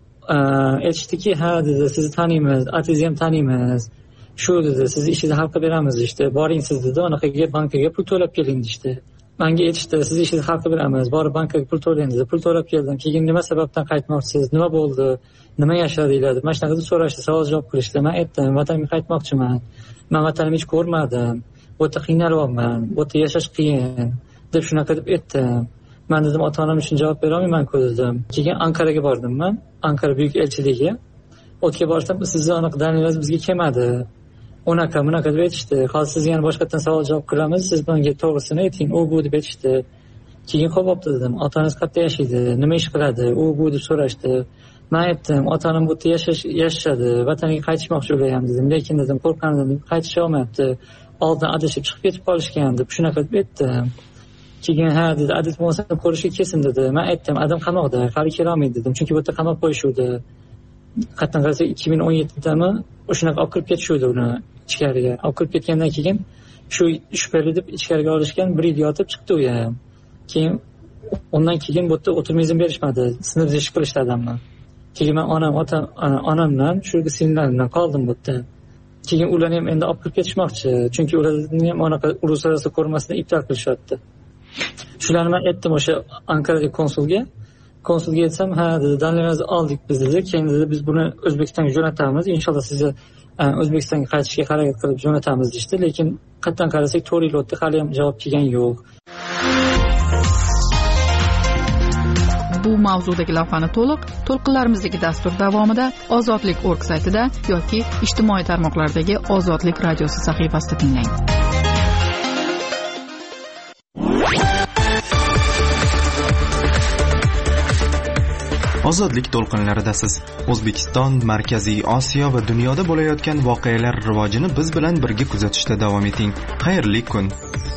aytishdiki, ha dedi, sizni taniymiz, atingizni ham taniymiz. Shu dedi, sizni ishingizni hal qilib beramiz işte. Boring siz dedi, anaqaga bankaga pul to'lab keling işte. Menga aytishdi, siz ishingizni hal qilib beramiz, borib bankaga pul to'lang dedi. Pul to'lab keldim. Keyin nima sababdan qaytmoqchisiz? Nima bo'ldi? Nima yashadinglar deb mana shunaqa so'rashdi, savol javob qilishdi. Men aytdim, vatanimga qaytmoqchiman. Men vatanimni hech ko'rmadim. Bu yerda qiynalyapman, bu yerda yashash qiyin deb shunaqa deb aytdim. Men dedim, ota-onam uchun javob bera olmayman-ku dedim. Keyin Anqaraga bordim men, Anqara buyuk elchiligiga. O'tga borsam, sizni aniq dalillar bizga kelmadi. Unaqa deb aytishdi. Hozir sizga yana boshqatdan savol javob qilamiz, siz menga to'g'risini ayting, u bu deb aytishdi. Keyin qo'yibdi dedim, ota-onangiz qayerda yashaydi, nima ish qiladi, u bu deb so'rashdi. Men aytdim, ota-onam bu yerda yashashadi, vataniga qaytishmoqchi ular ham dedim, lekin dedim, qo'rqanim, qaytisha olmayapti. Oldin adashib chiqib ketib qolishgan deb shunaqa deb aytdim. Keyin ha dedi, adil bo'lmasa ko'rishga kelsin dedi. Men aytdim, adam qamoqda, hali kela olmaydi dedim, chunki bu yerda qamab qo'yishuvdi. Qattan qarasa 2017dami o'shanaqa olib kirib ketishuvdi uni ichkariga. Olib kirib ketgandan keyin shu shubhali deb ichkariga olishgan, 1 yil yotib chiqdi u ham. Keyin undan keyin bu yerda o'tirma izn berishmadi, sinf ish qilishdi odamni. Keyin men onamdan, shu sinlarimdan qoldim bu yerda. Keyin ularni ham endi olib kirib ketishmoqchi, chunki ularni ham anaqa uluslararası ko'rmasdan iftor qilishyapti. Shularni men aytdim o'sha Anqaradagi konsulga aytsam, ha dedi, dalillarimizni oldik biz dedi, keyin dedi biz buni O'zbekistonga jo'natamiz, inshaalloh sizni O'zbekistonga qaytishga harakat qilib jo'natamiz deyishdi, lekin qayerdan qarasak 4 yil o'tdi, hali ham javob kelgani yo'q. Bu mavzudagi lavhani to'lqinlarimizdagi dastur davomida ozodlik.org saytida yoki ijtimoiy tarmoqlardagi Ozodlik radiosi sahifasida tinglang. Ozodlik to'lqinlaridasiz. O'zbekiston, Markaziy Osiyo va dunyoda bo'layotgan voqealar rivojini biz bilan birga kuzatishda davom eting. Xayrli kun.